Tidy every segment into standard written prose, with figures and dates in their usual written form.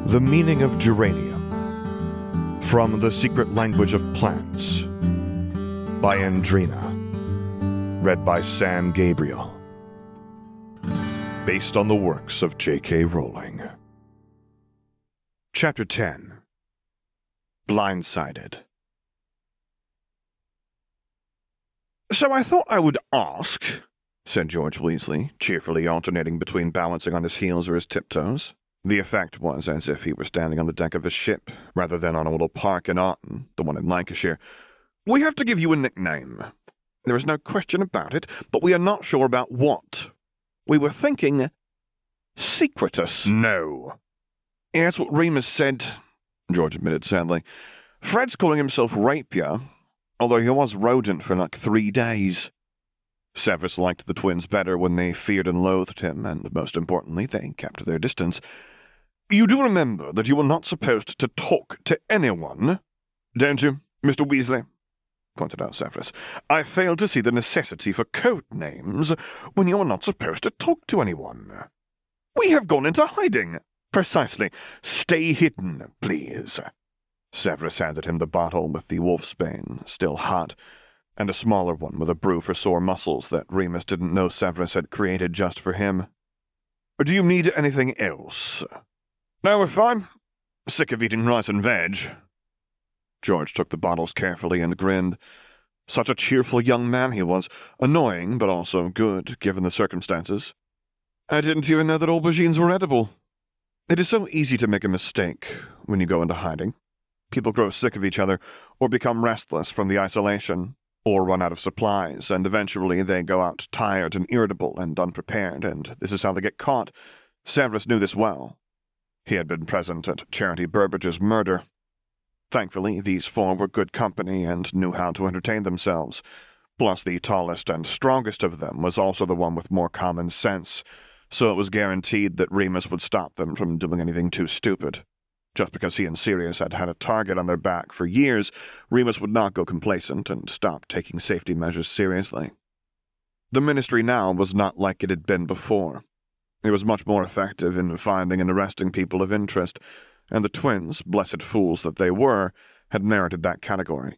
The Meaning of Geranium, from The Secret Language of Plants, by Andrina, read by Sam Gabriel, based on the works of J.K. Rowling. Chapter 10. Blindsided. "So I thought I would ask," said George Weasley, cheerfully alternating between balancing on his heels or his tiptoes. The effect was as if he were standing on the deck of a ship, rather than on a little park in Auten, the one in Lancashire. "We have to give you a nickname. There is no question about it, but we are not sure about what. We were thinking Secretus." "No." "That's what Remus said," George admitted sadly. "Fred's calling himself Rapier, although he was Rodent for like 3 days. Severus liked the twins better when they feared and loathed him, and most importantly, they kept their distance. "You do remember that you were not supposed to talk to anyone, don't you, Mr. Weasley?" pointed out Severus. "I fail to see the necessity for code names when you are not supposed to talk to anyone." "We have gone into hiding." "Precisely. Stay hidden, please." Severus handed him the bottle with the wolfsbane, still hot, and a smaller one with a brew for sore muscles that Remus didn't know Severus had created just for him. "Do you need anything else?" "No, we're fine. Sick of eating rice and veg." George took the bottles carefully and grinned. Such a cheerful young man he was, annoying but also good, given the circumstances. "I didn't even know that aubergines were edible. It is so easy to make a mistake when you go into hiding. People grow sick of each other, or become restless from the isolation, or run out of supplies, and eventually they go out tired and irritable and unprepared, and this is how they get caught. Severus knew this well. He had been present at Charity Burbage's murder. Thankfully, these four were good company and knew how to entertain themselves. Plus, the tallest and strongest of them was also the one with more common sense, so it was guaranteed that Remus would stop them from doing anything too stupid. Just because he and Sirius had had a target on their back for years, Remus would not go complacent and stop taking safety measures seriously. The Ministry now was not like it had been before. It was much more effective in finding and arresting people of interest, and the twins, blessed fools that they were, had merited that category.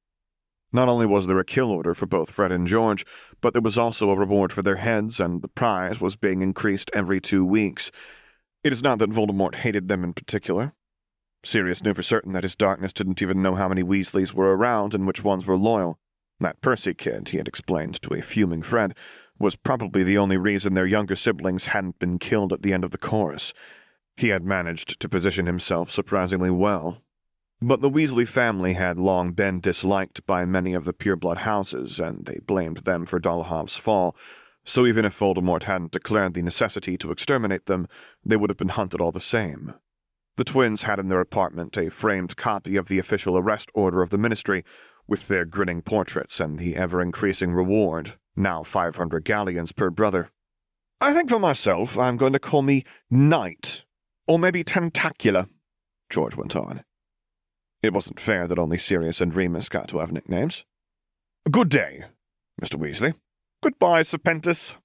Not only was there a kill order for both Fred and George, but there was also a reward for their heads, and the prize was being increased every 2 weeks. It is not that Voldemort hated them in particular. Sirius knew for certain that his darkness didn't even know how many Weasleys were around and which ones were loyal. That Percy kid, he had explained to a fuming Fred, was probably the only reason their younger siblings hadn't been killed at the end of the chorus. He had managed to position himself surprisingly well. But the Weasley family had long been disliked by many of the pureblood houses, and they blamed them for Dolohov's fall, so even if Voldemort hadn't declared the necessity to exterminate them, they would have been hunted all the same. The twins had in their apartment a framed copy of the official arrest order of the Ministry, with their grinning portraits and the ever-increasing reward, now 500 galleons per brother. "I think for myself I'm going to call me Knight, or maybe Tentacular," George went on. It wasn't fair that only Sirius and Remus got to have nicknames. "Good day, Mr. Weasley. Goodbye, Serpentis."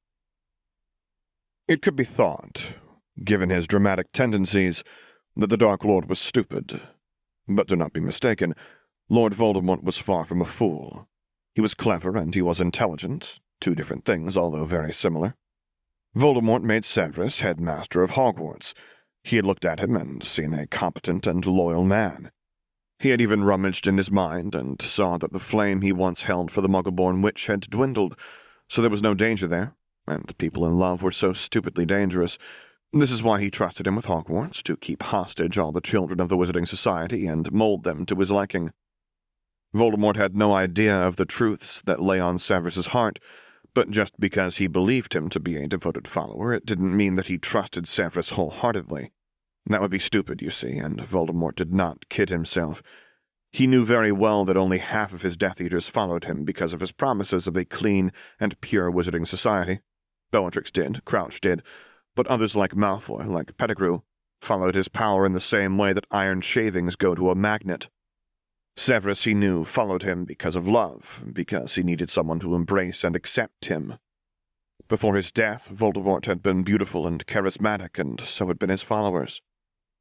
It could be thought, given his dramatic tendencies, that the Dark Lord was stupid. But do not be mistaken, Lord Voldemort was far from a fool. He was clever and he was intelligent, 2 different things, although very similar. Voldemort made Severus headmaster of Hogwarts. He had looked at him and seen a competent and loyal man. He had even rummaged in his mind and saw that the flame he once held for the Muggle-born witch had dwindled, so there was no danger there, and people in love were so stupidly dangerous. This is why he trusted him with Hogwarts, to keep hostage all the children of the Wizarding Society and mold them to his liking. Voldemort had no idea of the truths that lay on Severus's heart, but just because he believed him to be a devoted follower, it didn't mean that he trusted Severus wholeheartedly. That would be stupid, you see, and Voldemort did not kid himself. He knew very well that only half of his Death Eaters followed him because of his promises of a clean and pure Wizarding Society. Bellatrix did, Crouch did, but others like Malfoy, like Pettigrew, followed his power in the same way that iron shavings go to a magnet. Severus, he knew, followed him because of love, because he needed someone to embrace and accept him. Before his death, Voldemort had been beautiful and charismatic, and so had been his followers.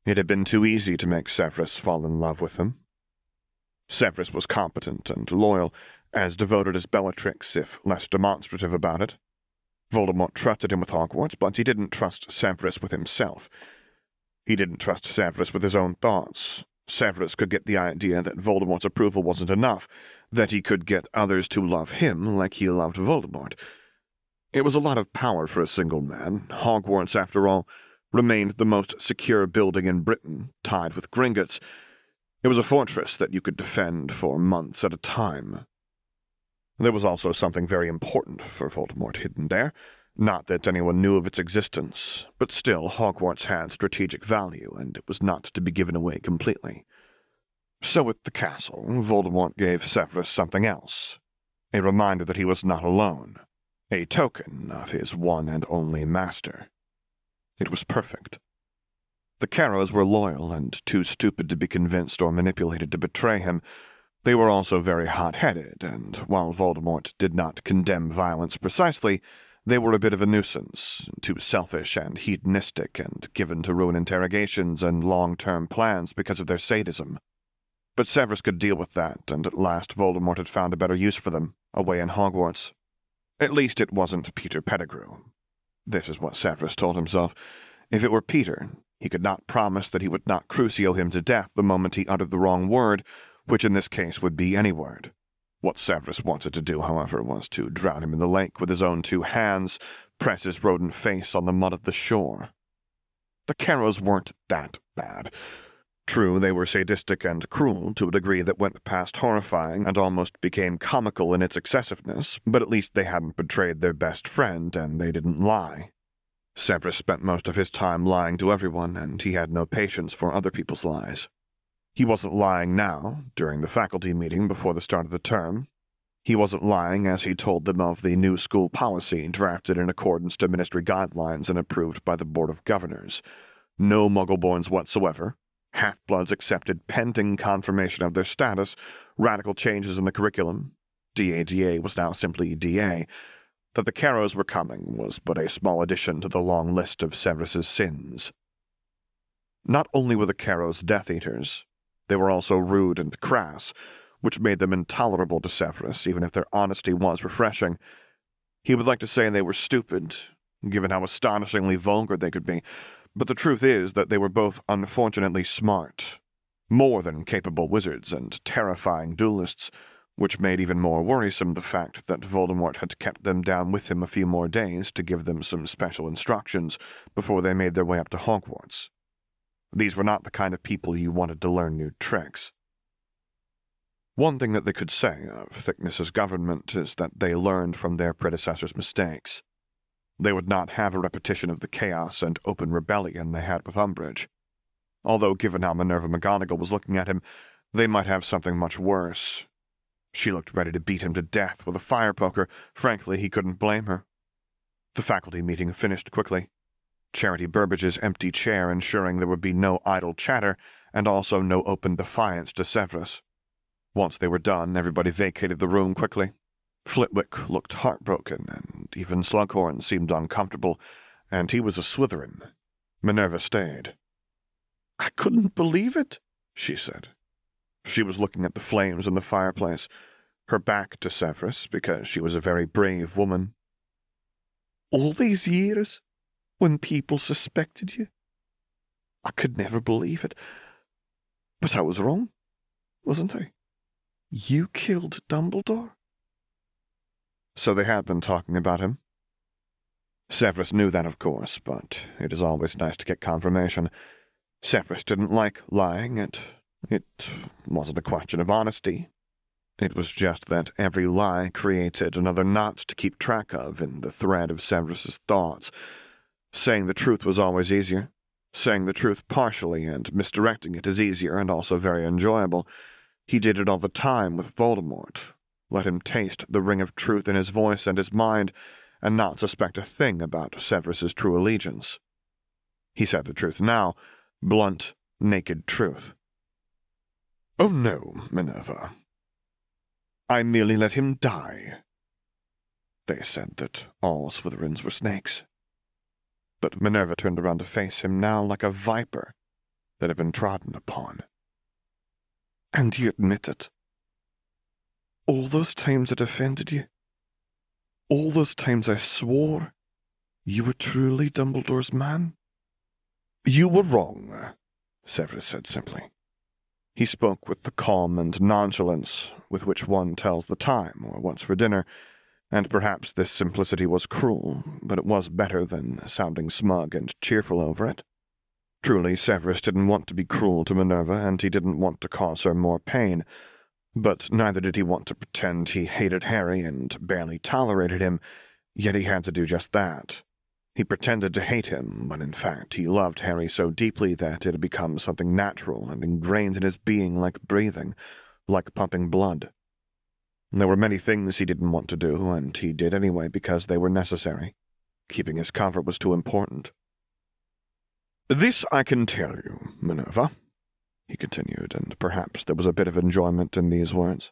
It had been too easy to make Severus fall in love with him. Severus was competent and loyal, as devoted as Bellatrix, if less demonstrative about it. Voldemort trusted him with Hogwarts, but he didn't trust Severus with himself. He didn't trust Severus with his own thoughts. Severus could get the idea that Voldemort's approval wasn't enough, that he could get others to love him like he loved Voldemort. It was a lot of power for a single man. Hogwarts, after all, remained the most secure building in Britain, tied with Gringotts. It was a fortress that you could defend for months at a time. There was also something very important for Voldemort hidden there. Not that anyone knew of its existence, but still Hogwarts had strategic value, and it was not to be given away completely. So at the castle, Voldemort gave Severus something else, a reminder that he was not alone, a token of his one and only master. It was perfect. The Carrows were loyal and too stupid to be convinced or manipulated to betray him. They were also very hot-headed, and while Voldemort did not condemn violence precisely, they were a bit of a nuisance, too selfish and hedonistic, and given to ruin interrogations and long-term plans because of their sadism. But Severus could deal with that, and at last Voldemort had found a better use for them, away in Hogwarts. At least it wasn't Peter Pettigrew. This is what Severus told himself. If it were Peter, he could not promise that he would not Crucio him to death the moment he uttered the wrong word, which in this case would be any word. What Severus wanted to do, however, was to drown him in the lake with his own 2 hands, press his rodent face on the mud of the shore. The Carrows weren't that bad. True, they were sadistic and cruel to a degree that went past horrifying and almost became comical in its excessiveness, but at least they hadn't betrayed their best friend, and they didn't lie. Severus spent most of his time lying to everyone, and he had no patience for other people's lies. He wasn't lying now, during the faculty meeting before the start of the term. He wasn't lying as he told them of the new school policy drafted in accordance to ministry guidelines and approved by the Board of Governors. No Muggleborns whatsoever, half-bloods accepted pending confirmation of their status, radical changes in the curriculum. DADA was now simply DA. That the Carrows were coming was but a small addition to the long list of Severus's sins. Not only were the Carrows Death Eaters, they were also rude and crass, which made them intolerable to Severus, even if their honesty was refreshing. He would like to say they were stupid, given how astonishingly vulgar they could be, but the truth is that they were both unfortunately smart, more than capable wizards and terrifying duelists, which made even more worrisome the fact that Voldemort had kept them down with him a few more days to give them some special instructions before they made their way up to Hogwarts. These were not the kind of people you wanted to learn new tricks. One thing that they could say of Thickness's government is that they learned from their predecessors' mistakes. They would not have a repetition of the chaos and open rebellion they had with Umbridge. Although, given how Minerva McGonagall was looking at him, they might have something much worse. She looked ready to beat him to death with a fire poker. Frankly, he couldn't blame her. The faculty meeting finished quickly. Charity Burbage's empty chair ensuring there would be no idle chatter, and also no open defiance to Severus. Once they were done, everybody vacated the room quickly. Flitwick looked heartbroken, and even Slughorn seemed uncomfortable, and he was a Slytherin. Minerva stayed. "I couldn't believe it," she said. She was looking at the flames in the fireplace, her back to Severus, because she was a very brave woman. "All these years, when people suspected you, I could never believe it. But I was wrong, wasn't I? You killed Dumbledore?" So they had been talking about him. Severus knew that, of course, but it is always nice to get confirmation. Severus didn't like lying. It wasn't a question of honesty. It was just that every lie created another knot to keep track of in the thread of Severus's thoughts. Saying the truth was always easier. Saying the truth partially and misdirecting it is easier and also very enjoyable. He did it all the time with Voldemort. Let him taste the ring of truth in his voice and his mind, and not suspect a thing about Severus's true allegiance. He said the truth now, blunt, naked truth. "Oh no, Minerva. I merely let him die." They said that all Slytherins were snakes. But Minerva turned around to face him now like a viper. that had been trodden upon. And you admit it. All those times I defended you, all those times I swore you were truly Dumbledore's man? You were wrong, Severus said simply. He spoke with the calm and nonchalance with which one tells the time or what's for dinner, and perhaps this simplicity was cruel, but it was better than sounding smug and cheerful over it. Truly, Severus didn't want to be cruel to Minerva, and he didn't want to cause her more pain, but neither did he want to pretend he hated Harry and barely tolerated him, yet he had to do just that. He pretended to hate him, when in fact he loved Harry so deeply that it had become something natural and ingrained in his being like breathing, like pumping blood. There were many things he didn't want to do, and he did anyway because they were necessary. Keeping his comfort was too important. "This I can tell you, Minerva," he continued, and perhaps there was a bit of enjoyment in these words.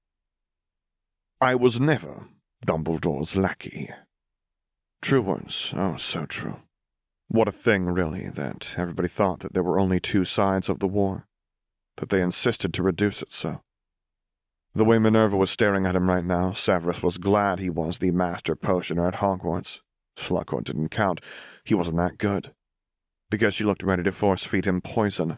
"I was never Dumbledore's lackey." True words, oh, so true. What a thing, really, that everybody thought that there were only two sides of the war, that they insisted to reduce it so. The way Minerva was staring at him right now, Severus was glad he was the master potioner at Hogwarts. Slughorn didn't count. He wasn't that good. Because she looked ready to force-feed him poison.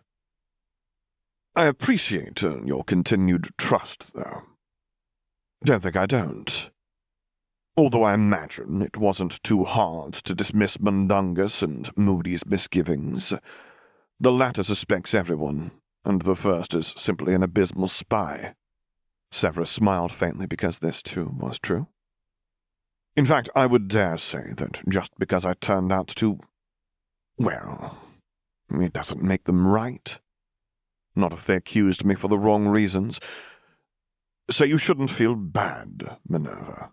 "I appreciate your continued trust, though. Don't think I don't. Although I imagine it wasn't too hard to dismiss Mundungus and Moody's misgivings. The latter suspects everyone, and the first is simply an abysmal spy." Severus smiled faintly because this, too, was true. "In fact, I would dare say that just because I turned out to... well, it doesn't make them right. Not if they accused me for the wrong reasons. So you shouldn't feel bad, Minerva."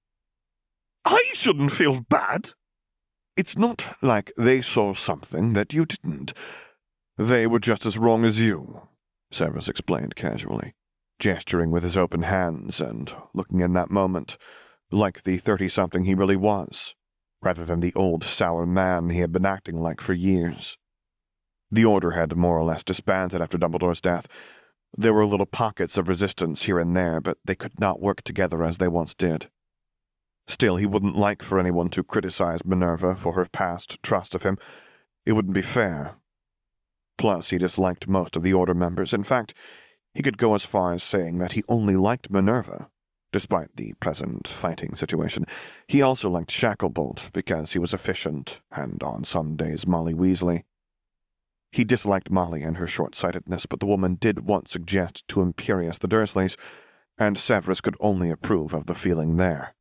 "I shouldn't feel bad?" "It's not like they saw something that you didn't. They were just as wrong as you," Severus explained casually, gesturing with his open hands and looking in that moment like the 30-something he really was, rather than the old sour man he had been acting like for years. The Order had more or less disbanded after Dumbledore's death. There were little pockets of resistance here and there, but they could not work together as they once did. Still, he wouldn't like for anyone to criticize Minerva for her past trust of him. It wouldn't be fair. Plus, he disliked most of the Order members. In fact, he could go as far as saying that he only liked Minerva, despite the present fighting situation. He also liked Shacklebolt because he was efficient, and on some days Molly Weasley. He disliked Molly and her short-sightedness, but the woman did once suggest to Imperius the Dursleys, and Severus could only approve of the feeling there.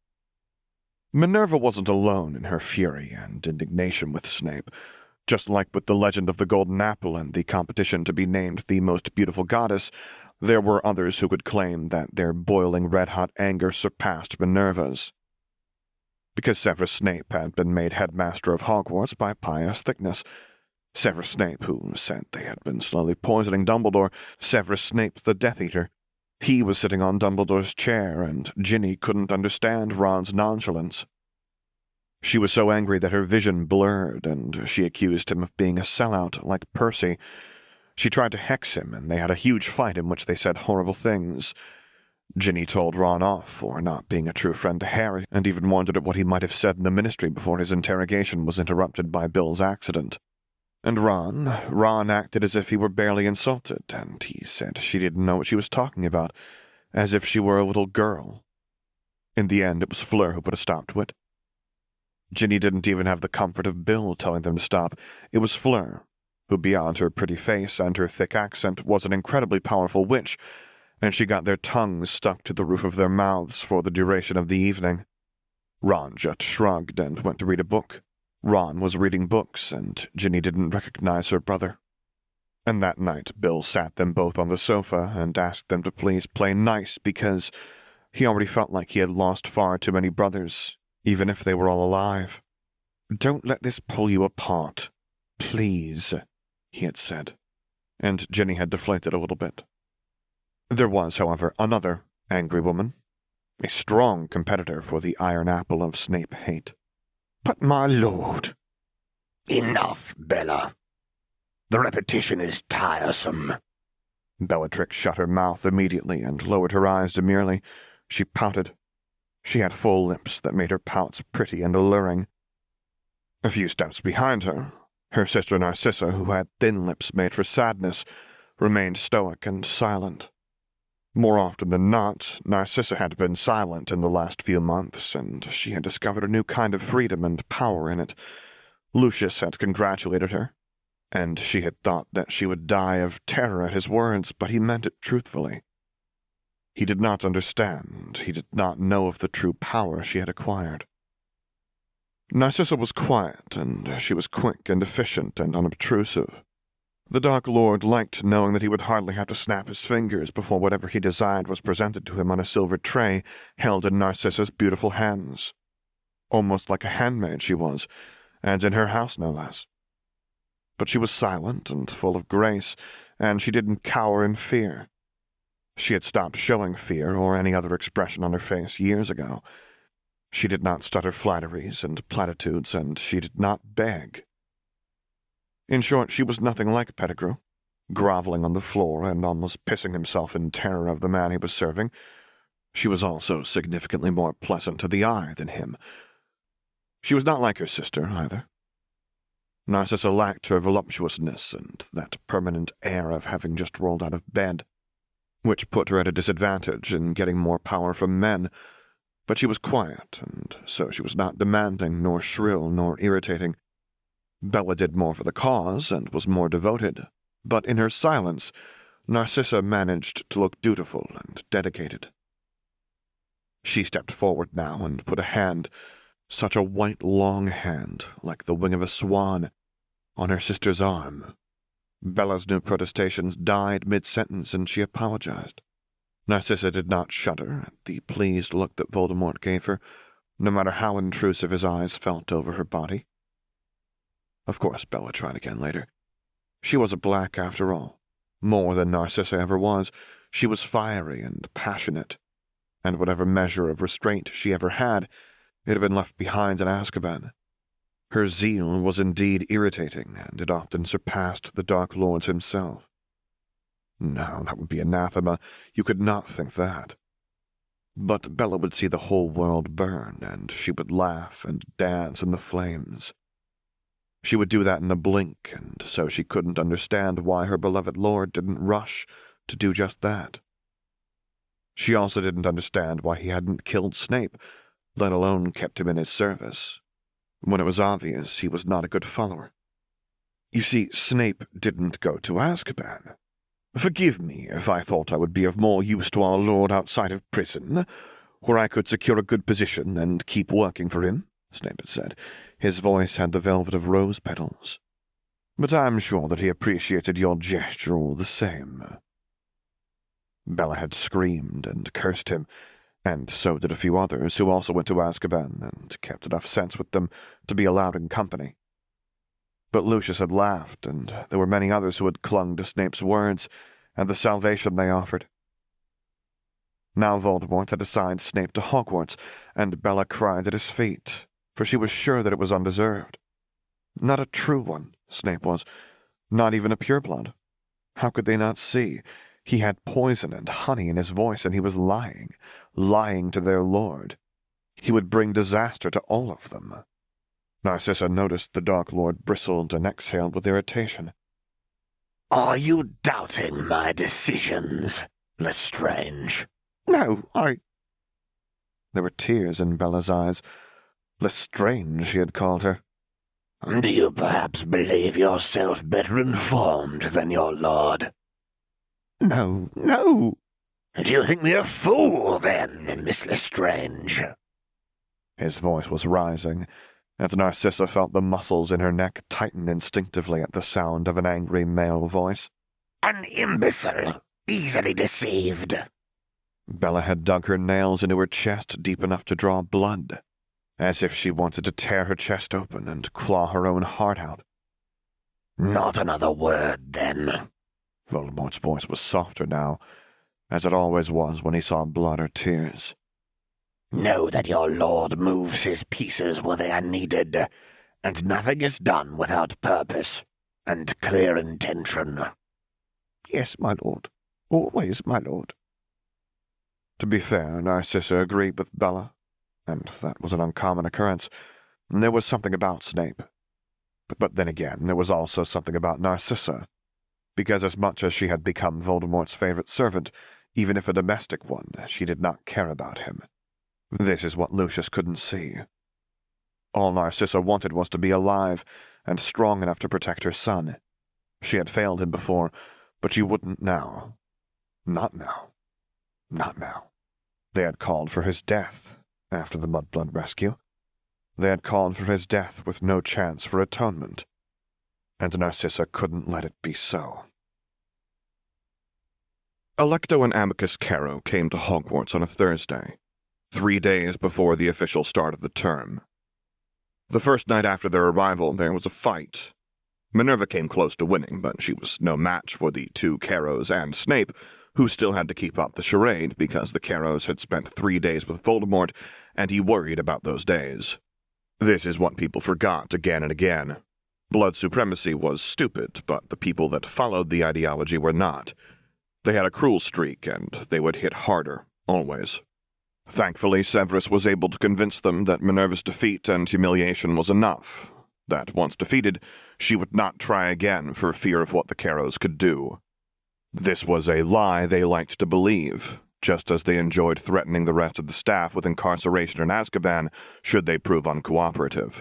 Minerva wasn't alone in her fury and indignation with Snape. Just like with the legend of the Golden Apple and the competition to be named the most beautiful goddess, there were others who could claim that their boiling red-hot anger surpassed Minerva's. Because Severus Snape had been made headmaster of Hogwarts by pious thickness. Severus Snape, who said they had been slowly poisoning Dumbledore, Severus Snape the Death Eater. He was sitting on Dumbledore's chair, and Ginny couldn't understand Ron's nonchalance. She was so angry that her vision blurred, and she accused him of being a sellout like Percy. She tried to hex him, and they had a huge fight in which they said horrible things. Ginny told Ron off for not being a true friend to Harry, and even wondered at what he might have said in the Ministry before his interrogation was interrupted by Bill's accident. And Ron acted as if he were barely insulted, and he said she didn't know what she was talking about, as if she were a little girl. In the end, it was Fleur who put a stop to it. Ginny didn't even have the comfort of Bill telling them to stop. It was Fleur, who beyond her pretty face and her thick accent was an incredibly powerful witch, and she got their tongues stuck to the roof of their mouths for the duration of the evening. Ron just shrugged and went to read a book. Ron was reading books, and Ginny didn't recognize her brother. And that night Bill sat them both on the sofa and asked them to please play nice because he already felt like he had lost far too many brothers, even if they were all alive. "Don't let this pull you apart, please," he had said, and Ginny had deflated a little bit. There was, however, another angry woman, a strong competitor for the Iron Apple of Snape hate. "But my lord—" "Enough, Bella," The repetition is tiresome." Bellatrix shut her mouth immediately and lowered her eyes demurely. She pouted. She had full lips that made her pouts pretty and alluring. A few steps behind her, her sister Narcissa, who had thin lips made for sadness, remained stoic and silent. More often than not, Narcissa had been silent in the last few months, and she had discovered a new kind of freedom and power in it. Lucius had congratulated her, and she had thought that she would die of terror at his words, but he meant it truthfully. He did not understand, he did not know of the true power she had acquired. Narcissa was quiet, and she was quick and efficient and unobtrusive. The Dark Lord liked knowing that he would hardly have to snap his fingers before whatever he desired was presented to him on a silver tray held in Narcissa's beautiful hands. Almost like a handmaid she was, and in her house no less. But she was silent and full of grace, and she didn't cower in fear. She had stopped showing fear or any other expression on her face years ago. She did not stutter flatteries and platitudes, and she did not beg. In short, she was nothing like Pettigrew, groveling on the floor and almost pissing himself in terror of the man he was serving. She was also significantly more pleasant to the eye than him. She was not like her sister, either. Narcissa lacked her voluptuousness and that permanent air of having just rolled out of bed, which put her at a disadvantage in getting more power from men. But she was quiet, and so she was not demanding, nor shrill, nor irritating. Bella did more for the cause, and was more devoted, but in her silence, Narcissa managed to look dutiful and dedicated. She stepped forward now and put a hand, such a white, long hand, like the wing of a swan, on her sister's arm. Bella's new protestations died mid-sentence, and she apologized. Narcissa did not shudder at the pleased look that Voldemort gave her, no matter how intrusive his eyes felt over her body. Of course, Bella tried again later. She was a black after all. More than Narcissa ever was, she was fiery and passionate, and whatever measure of restraint she ever had, it had been left behind in Azkaban. Her zeal was indeed irritating, and it often surpassed the Dark Lord's himself. No, that would be anathema. You could not think that. But Bella would see the whole world burn, and she would laugh and dance in the flames. She would do that in a blink, and so she couldn't understand why her beloved lord didn't rush to do just that. She also didn't understand why he hadn't killed Snape, let alone kept him in his service, when it was obvious he was not a good follower. You see, Snape didn't go to Azkaban. Forgive me if I thought I would be of more use to our Lord outside of prison, where I could secure a good position and keep working for him, Snape had said. His voice had the velvet of rose petals. But I'm sure that he appreciated your gesture all the same. Bella had screamed and cursed him, and so did a few others who also went to Azkaban and kept enough sense with them to be allowed in company. But Lucius had laughed, and there were many others who had clung to Snape's words and the salvation they offered. Now Voldemort had assigned Snape to Hogwarts, and Bella cried at his feet, for she was sure that it was undeserved. Not a true one, Snape was, not even a pureblood. How could they not see? He had poison and honey in his voice, and he was lying to their lord. He would bring disaster to all of them. Narcissa noticed the Dark Lord bristled and exhaled with irritation. "Are you doubting my decisions, Lestrange?" "No, There were tears in Bella's eyes. Lestrange, he had called her. "Do you perhaps believe yourself better informed than your lord?" No, no." "Do you think me a fool, then, Miss Lestrange?" His voice was rising, and Narcissa felt the muscles in her neck tighten instinctively at the sound of an angry male voice. "An imbecile, easily deceived." Bella had dug her nails into her chest deep enough to draw blood, as if she wanted to tear her chest open and claw her own heart out. "Not another word, then." Voldemort's voice was softer now, as it always was when he saw blood or tears. "Know that your lord moves his pieces where they are needed, and nothing is done without purpose. and clear intention. Yes, my lord. Always, my lord. To be fair, Narcissa agreed with Bella, and that was an uncommon occurrence. There was something about Snape. But then again, there was also something about Narcissa, because as much as she had become Voldemort's favorite servant, even if a domestic one, she did not care about him. This is what Lucius couldn't see. All Narcissa wanted was to be alive and strong enough to protect her son. She had failed him before, but she wouldn't now. Not now. Not now. They had called for his death after the Mudblood rescue. They had called for his death with no chance for atonement, and Narcissa couldn't let it be so. Alecto and Amicus Carrow came to Hogwarts on a Thursday, 3 days before the official start of the term. The first night after their arrival, there was a fight. Minerva came close to winning, but she was no match for the two Carrows and Snape, who still had to keep up the charade because the Carrows had spent 3 days with Voldemort, and he worried about those days. This is what people forgot again and again. Blood supremacy was stupid, but the people that followed the ideology were not. They had a cruel streak, and they would hit harder, always. Thankfully, Severus was able to convince them that Minerva's defeat and humiliation was enough, that once defeated, she would not try again for fear of what the Carrows could do. This was a lie they liked to believe, just as they enjoyed threatening the rest of the staff with incarceration in Azkaban should they prove uncooperative.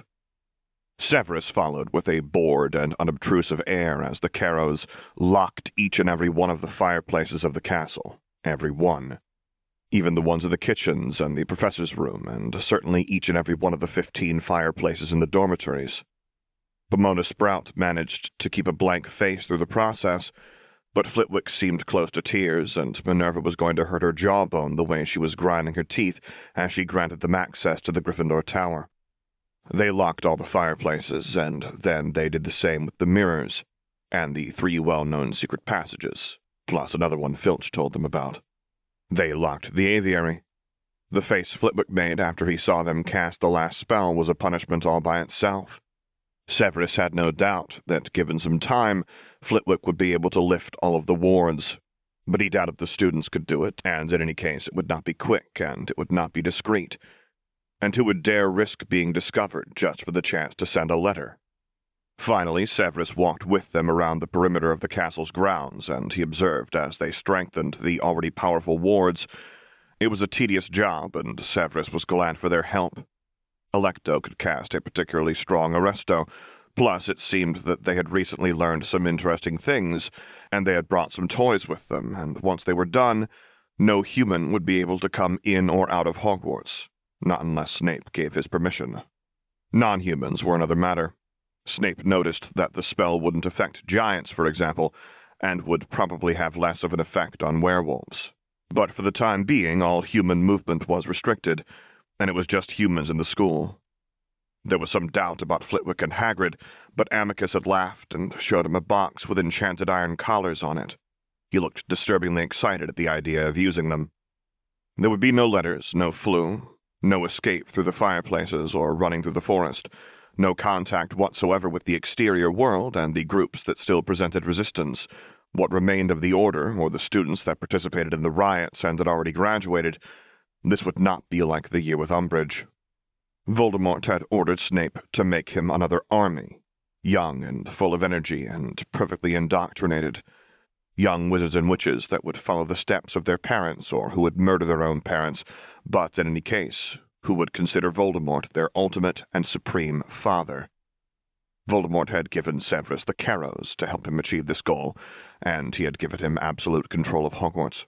Severus followed with a bored and unobtrusive air as the Carrows locked each and every one of the fireplaces of the castle, every one. Even the ones in the kitchens and the professor's room, and certainly each and every one of the 15 fireplaces in the dormitories. Pomona Sprout managed to keep a blank face through the process, but Flitwick seemed close to tears, and Minerva was going to hurt her jawbone the way she was grinding her teeth as she granted them access to the Gryffindor Tower. They locked all the fireplaces, and then they did the same with the mirrors, and the 3 well-known secret passages, plus another one Filch told them about. They locked the aviary. The face Flitwick made after he saw them cast the last spell was a punishment all by itself. Severus had no doubt that, given some time, Flitwick would be able to lift all of the wards, but he doubted the students could do it, and in any case it would not be quick, and it would not be discreet. And who would dare risk being discovered just for the chance to send a letter? Finally, Severus walked with them around the perimeter of the castle's grounds, and he observed as they strengthened the already powerful wards. It was a tedious job, and Severus was glad for their help. Alecto could cast a particularly strong Arresto, plus it seemed that they had recently learned some interesting things, and they had brought some toys with them, and once they were done, no human would be able to come in or out of Hogwarts, not unless Snape gave his permission. Non-humans were another matter. Snape noticed that the spell wouldn't affect giants, for example, and would probably have less of an effect on werewolves. But for the time being, all human movement was restricted, and it was just humans in the school. There was some doubt about Flitwick and Hagrid, but Amicus had laughed and showed him a box with enchanted iron collars on it. He looked disturbingly excited at the idea of using them. There would be no letters, no flu, no escape through the fireplaces or running through the forest, no contact whatsoever with the exterior world and the groups that still presented resistance. What remained of the Order, or the students that participated in the riots and had already graduated, this would not be like the year with Umbridge. Voldemort had ordered Snape to make him another army, young and full of energy and perfectly indoctrinated. Young wizards and witches that would follow the steps of their parents or who would murder their own parents, but in any case, who would consider Voldemort their ultimate and supreme father. Voldemort had given Severus the Carrows to help him achieve this goal, and he had given him absolute control of Hogwarts.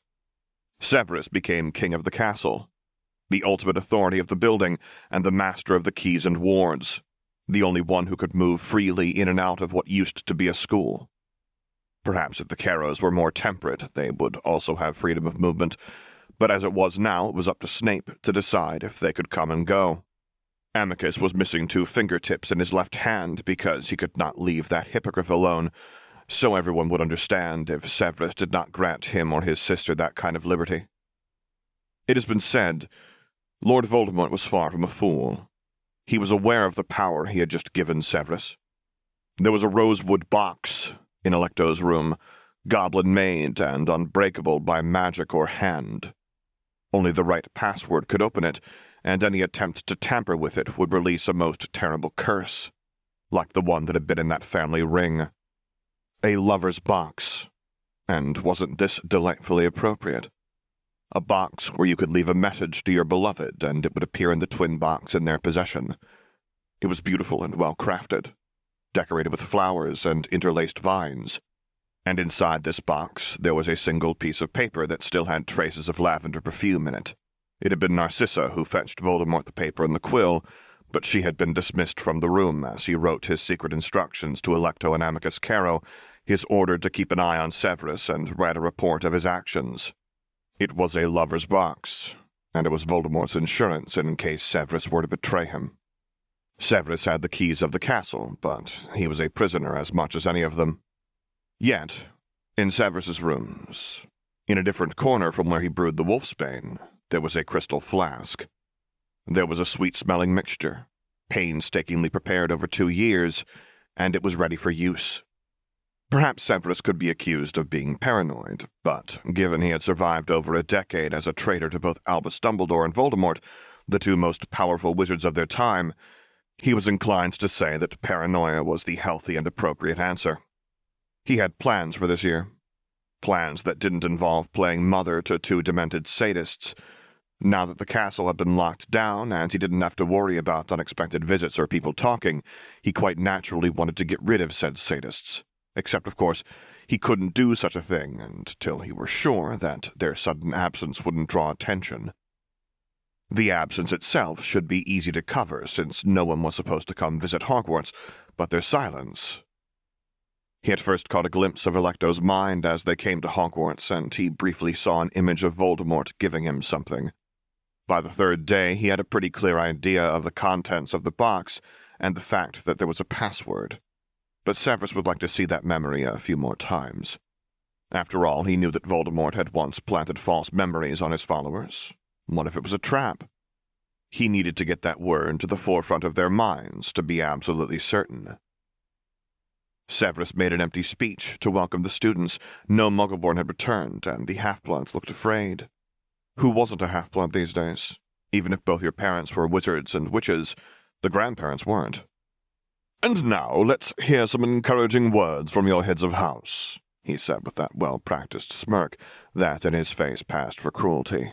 Severus became king of the castle, the ultimate authority of the building, and the master of the keys and wards, the only one who could move freely in and out of what used to be a school. Perhaps if the Carrows were more temperate, they would also have freedom of movement, but as it was now, it was up to Snape to decide if they could come and go. Amicus was missing 2 fingertips in his left hand because he could not leave that hippogriff alone, so everyone would understand if Severus did not grant him or his sister that kind of liberty. It has been said, Lord Voldemort was far from a fool. He was aware of the power he had just given Severus. There was a rosewood box in Alecto's room, goblin-made and unbreakable by magic or hand. Only the right password could open it, and any attempt to tamper with it would release a most terrible curse, like the one that had been in that family ring. A lover's box. And wasn't this delightfully appropriate? A box where you could leave a message to your beloved, and it would appear in the twin box in their possession. It was beautiful and well-crafted, decorated with flowers and interlaced vines, and inside this box there was a single piece of paper that still had traces of lavender perfume in it. It had been Narcissa who fetched Voldemort the paper and the quill, but she had been dismissed from the room as he wrote his secret instructions to Alecto and Amicus Carrow, his order to keep an eye on Severus and write a report of his actions. It was a lover's box, and it was Voldemort's insurance in case Severus were to betray him. Severus had the keys of the castle, but he was a prisoner as much as any of them. Yet, in Severus's rooms, in a different corner from where he brewed the wolfsbane, there was a crystal flask. There was a sweet-smelling mixture, painstakingly prepared over 2 years, and it was ready for use. Perhaps Severus could be accused of being paranoid, but given he had survived over a decade as a traitor to both Albus Dumbledore and Voldemort, the two most powerful wizards of their time, he was inclined to say that paranoia was the healthy and appropriate answer. He had plans for this year. Plans that didn't involve playing mother to 2 demented sadists. Now that the castle had been locked down and he didn't have to worry about unexpected visits or people talking, he quite naturally wanted to get rid of said sadists. Except, of course, he couldn't do such a thing until he were sure that their sudden absence wouldn't draw attention. The absence itself should be easy to cover, since no one was supposed to come visit Hogwarts, but their silence. He had first caught a glimpse of Alecto's mind as they came to Hogwarts, and he briefly saw an image of Voldemort giving him something. By the 3rd day, he had a pretty clear idea of the contents of the box and the fact that there was a password. But Severus would like to see that memory a few more times. After all, he knew that Voldemort had once planted false memories on his followers. What if it was a trap? He needed to get that word to the forefront of their minds to be absolutely certain. Severus made an empty speech to welcome the students. No Muggleborn had returned, and the half-bloods looked afraid. Who wasn't a half-blood these days? Even if both your parents were wizards and witches, the grandparents weren't. "And now let's hear some encouraging words from your heads of house," he said with that well-practiced smirk that in his face passed for cruelty.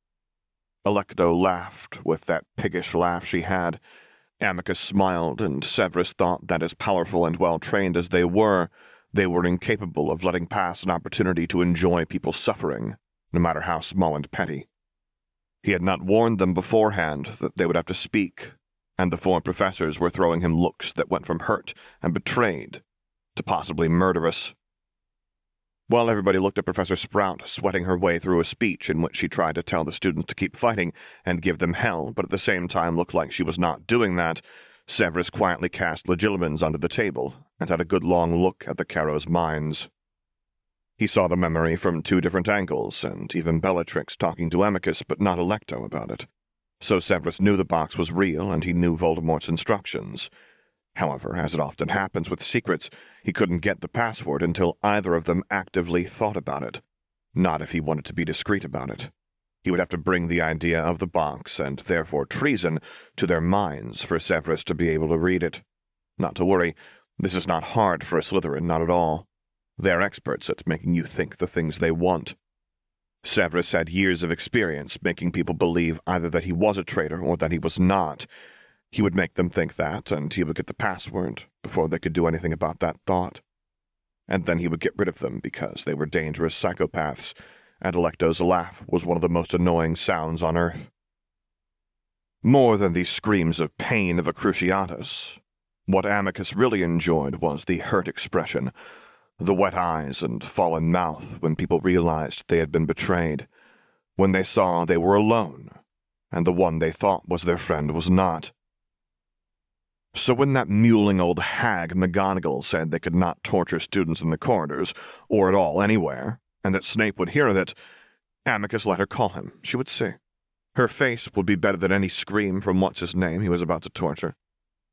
Alecto laughed with that piggish laugh she had. Amicus smiled, and Severus thought that as powerful and well-trained as they were incapable of letting pass an opportunity to enjoy people's suffering, no matter how small and petty. He had not warned them beforehand that they would have to speak, and the 4 professors were throwing him looks that went from hurt and betrayed to possibly murderous. While everybody looked at Professor Sprout sweating her way through a speech in which she tried to tell the students to keep fighting and give them hell, but at the same time looked like she was not doing that, Severus quietly cast Legilimens onto the table and had a good long look at the Carrows' minds. He saw the memory from 2 different angles, and even Bellatrix talking to Amicus but not Alecto about it. So Severus knew the box was real, and he knew Voldemort's instructions. However, as it often happens with secrets, he couldn't get the password until either of them actively thought about it. Not if he wanted to be discreet about it. He would have to bring the idea of the box, and therefore treason, to their minds for Severus to be able to read it. Not to worry, this is not hard for a Slytherin, not at all. They're experts at making you think the things they want. Severus had years of experience making people believe either that he was a traitor or that he was not. He would make them think that, and he would get the password before they could do anything about that thought. And then he would get rid of them because they were dangerous psychopaths, and Alecto's laugh was one of the most annoying sounds on earth. More than the screams of pain of a Cruciatus, what Amicus really enjoyed was the hurt expression, the wet eyes and fallen mouth when people realized they had been betrayed, when they saw they were alone, and the one they thought was their friend was not. So when that mewling old hag McGonagall said they could not torture students in the corridors, or at all anywhere, and that Snape would hear of it, Amicus let her call him. She would see. Her face would be better than any scream from what's-his-name he was about to torture.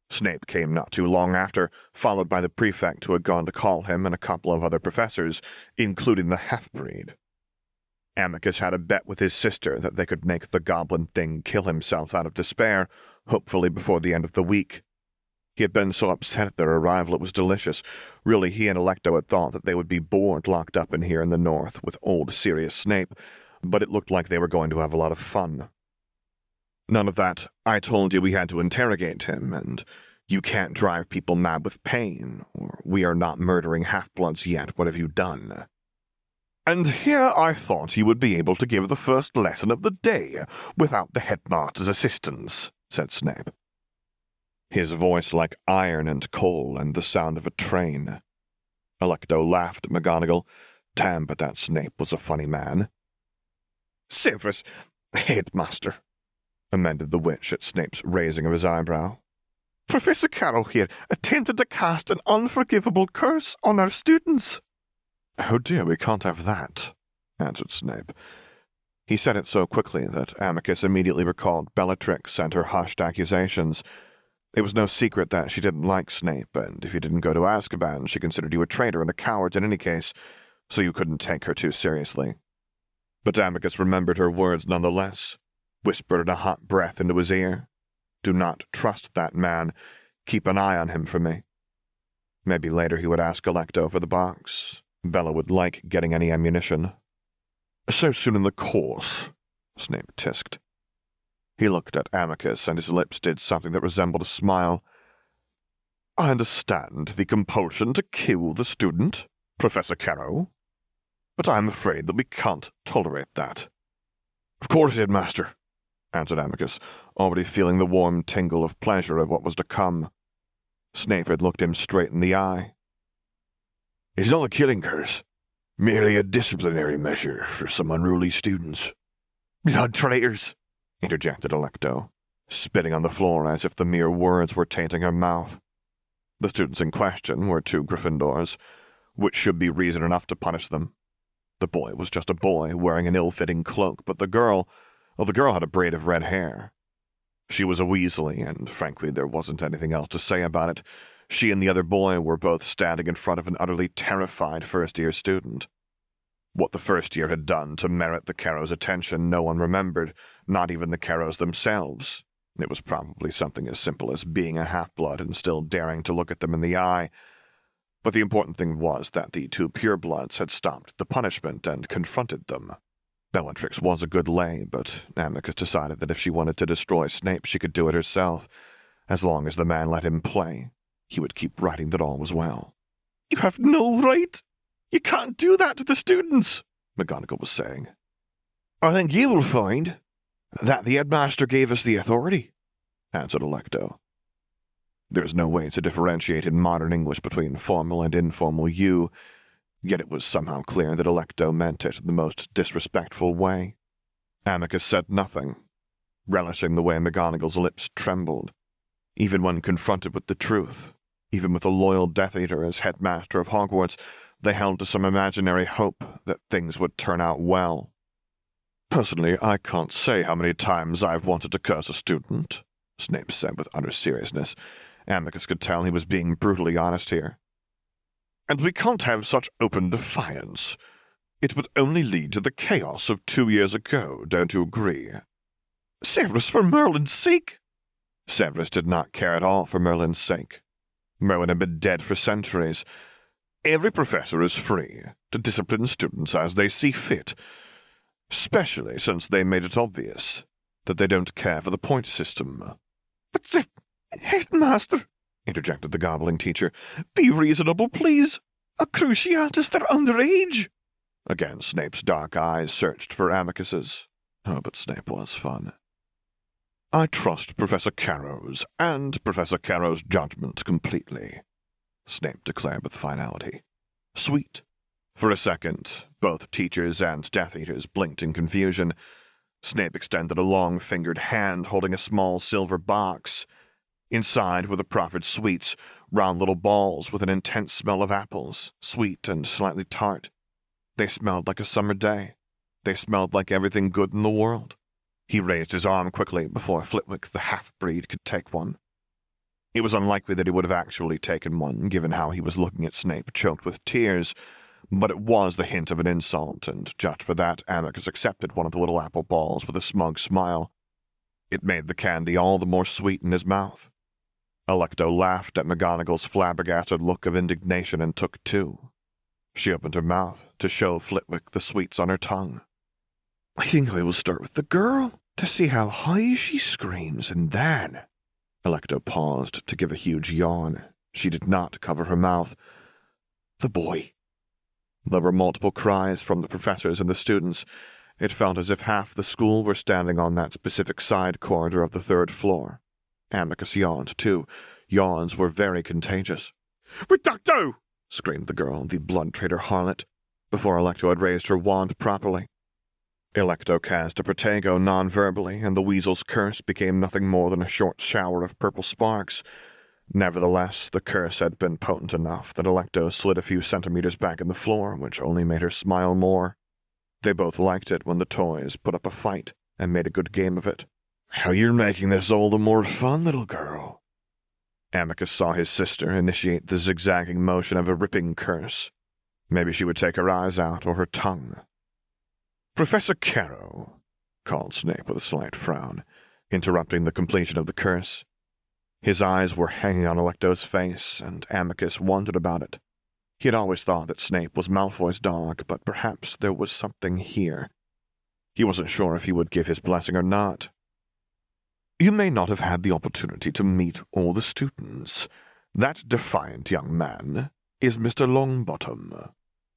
Snape came not too long after, followed by the prefect who had gone to call him and a couple of other professors, including the half-breed. Amycus had a bet with his sister that they could make the goblin thing kill himself out of despair, hopefully before the end of the week. He had been so upset at their arrival it was delicious. Really, he and Alecto had thought that they would be bored locked up in here in the north with old serious Snape, but it looked like they were going to have a lot of fun. None of that, I told you we had to interrogate him, and you can't drive people mad with pain, or we are not murdering half-bloods yet, what have you done? And here I thought you would be able to give the first lesson of the day without the headmaster's assistance, said Snape. His voice like iron and coal and the sound of a train. Alecto laughed at McGonagall. Damn, but that Snape was a funny man. Severus, headmaster, amended the witch at Snape's raising of his eyebrow. Professor Carrow here attempted to cast an unforgivable curse on our students. Oh dear, we can't have that, answered Snape. He said it so quickly that Amycus immediately recalled Bellatrix and her hushed accusations. It was no secret that she didn't like Snape, and if you didn't go to Azkaban, she considered you a traitor and a coward in any case, so you couldn't take her too seriously. But Amycus remembered her words nonetheless, whispered in a hot breath into his ear. Do not trust that man. Keep an eye on him for me. Maybe later he would ask Alecto for the box. Bella would like getting any ammunition. So soon in the course, Snape tisked. He looked at Amycus, and his lips did something that resembled a smile. I understand the compulsion to kill the student, Professor Carrow, but I am afraid that we can't tolerate that. Of course, Headmaster, answered Amycus, already feeling the warm tingle of pleasure of what was to come. Snape had looked him straight in the eye. It's not a killing curse, merely a disciplinary measure for some unruly students. Blood traitors, interjected Alecto, spitting on the floor as if the mere words were tainting her mouth. The students in question were 2 Gryffindors, which should be reason enough to punish them. The boy was just a boy wearing an ill-fitting cloak, but the girl had a braid of red hair. She was a Weasley, and frankly there wasn't anything else to say about it. She and the other boy were both standing in front of an utterly terrified first-year student. What the first year had done to merit the Carrows' attention no one remembered, not even the Carrows themselves. It was probably something as simple as being a half-blood and still daring to look at them in the eye. But the important thing was that the 2 purebloods had stopped the punishment and confronted them. Bellatrix was a good lay, but Amycus decided that if she wanted to destroy Snape, she could do it herself. As long as the man let him play, he would keep writing that all was well. You have no right! You can't do that to the students, McGonagall was saying. I think you will find that the headmaster gave us the authority, answered Alecto. There is no way to differentiate in modern English between formal and informal you, yet it was somehow clear that Alecto meant it in the most disrespectful way. Amycus said nothing, relishing the way McGonagall's lips trembled. Even when confronted with the truth, even with a loyal Death Eater as headmaster of Hogwarts, they held to some imaginary hope that things would turn out well. Personally, I can't say how many times I've wanted to curse a student, Snape said with utter seriousness. Amycus could tell he was being brutally honest here. And we can't have such open defiance. It would only lead to the chaos of 2 years ago, don't you agree? Severus, for Merlin's sake! Severus did not care at all for Merlin's sake. Merlin had been dead for centuries. Every professor is free to discipline students as they see fit, especially since they made it obvious that they don't care for the point system. But the headmaster, interjected the gobbling teacher, be reasonable, please. A Cruciatus, they're underage. Again, Snape's dark eyes searched for Amycus's. Oh, but Snape was fun. I trust Professor Carrow's and Professor Carrow's judgment completely, Snape declared with finality. Sweet. For a second, both teachers and Death Eaters blinked in confusion. Snape extended a long-fingered hand holding a small silver box. Inside were the proffered sweets, round little balls with an intense smell of apples, sweet and slightly tart. They smelled like a summer day. They smelled like everything good in the world. He raised his arm quickly before Flitwick the half-breed could take one. It was unlikely that he would have actually taken one, given how he was looking at Snape, choked with tears, but it was the hint of an insult, and just for that, Amicus accepted one of the little apple balls with a smug smile. It made the candy all the more sweet in his mouth. Alecto laughed at McGonagall's flabbergasted look of indignation and took two. She opened her mouth to show Flitwick the sweets on her tongue. "I think I will start with the girl, to see how high she screams, and then—" Alecto paused to give a huge yawn. She did not cover her mouth. "The boy." There were multiple cries from the professors and the students. It felt as if half the school were standing on that specific side corridor of the third floor. Amicus yawned, too. Yawns were very contagious. "Reducto!" screamed the girl, the blood-traitor harlot, before Alecto had raised her wand properly. Alecto cast a Protego non-verbally, and the weasel's curse became nothing more than a short shower of purple sparks. Nevertheless, the curse had been potent enough that Alecto slid a few centimeters back in the floor, which only made her smile more. They both liked it when the toys put up a fight and made a good game of it. "How you're making this all the more fun, little girl." Amicus saw his sister initiate the zigzagging motion of a ripping curse. Maybe she would take her eyes out or her tongue. "Professor Carrow," called Snape with a slight frown, interrupting the completion of the curse. His eyes were hanging on Alecto's face, and Amicus wondered about it. He had always thought that Snape was Malfoy's dog, but perhaps there was something here. He wasn't sure if he would give his blessing or not. "You may not have had the opportunity to meet all the students. That defiant young man is Mr. Longbottom."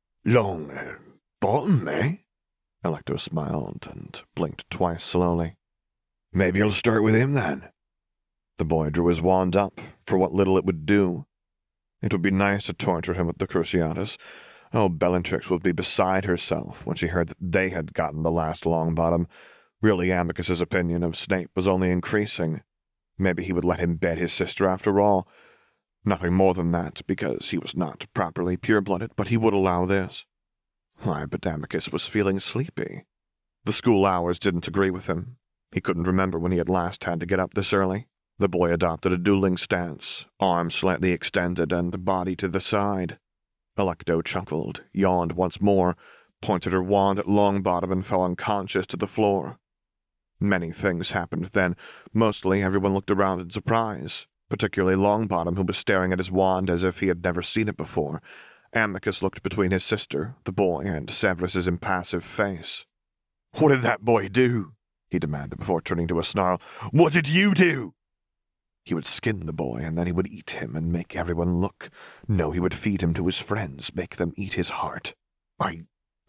"Longbottom, eh?" Alecto smiled and blinked twice slowly. "Maybe I'll start with him, then." The boy drew his wand up for what little it would do. It would be nice to torture him with the Cruciatus. Oh, Bellatrix would be beside herself when she heard that they had gotten the last Longbottom. Really, Amicus's opinion of Snape was only increasing. Maybe he would let him bed his sister after all. Nothing more than that, because he was not properly pure-blooded, but he would allow this. Why, but Amicus was feeling sleepy. The school hours didn't agree with him. He couldn't remember when he had last had to get up this early. The boy adopted a dueling stance, arms slightly extended and body to the side. Alecto chuckled, yawned once more, pointed her wand at Longbottom and fell unconscious to the floor. Many things happened then. Mostly everyone looked around in surprise, particularly Longbottom, who was staring at his wand as if he had never seen it before. Amicus looked between his sister, the boy, and Severus's impassive face. "What did that boy do?" he demanded before turning to a snarl. "What did you do?" He would skin the boy, and then he would eat him and make everyone look. No, he would feed him to his friends, make them eat his heart. I...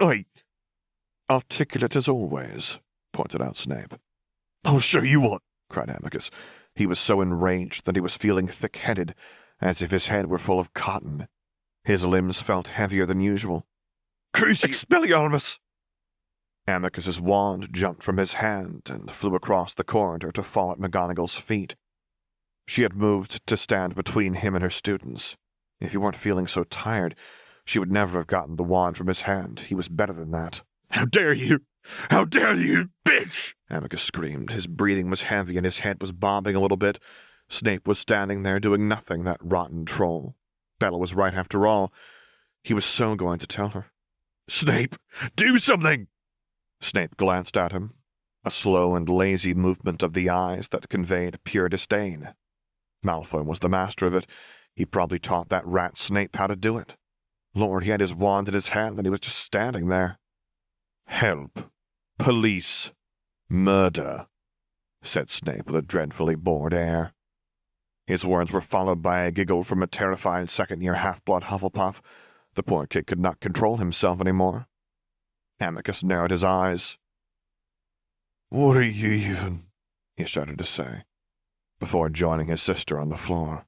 Articulate as always, pointed out Snape. "I'll show you what," cried Amicus. He was so enraged that he was feeling thick-headed, as if his head were full of cotton. His limbs felt heavier than usual. "Expelliarmus!" Amicus's wand jumped from his hand and flew across the corridor to fall at McGonagall's feet. She had moved to stand between him and her students. If he weren't feeling so tired, she would never have gotten the wand from his hand. He was better than that. "How dare you! How dare you, bitch!" Amicus screamed. His breathing was heavy and his head was bobbing a little bit. Snape was standing there doing nothing, that rotten troll. Bella was right after all. He was so going to tell her. "Snape, do something!" Snape glanced at him, a slow and lazy movement of the eyes that conveyed pure disdain. Malfoy was the master of it. He probably taught that rat Snape how to do it. Lord, he had his wand in his hand and he was just standing there. "Help! Police! Murder!" said Snape with a dreadfully bored air. His words were followed by a giggle from a terrified second-year half-blood Hufflepuff. The poor kid could not control himself any more. Amicus narrowed his eyes. "What are you even—" he started to say, before joining his sister on the floor.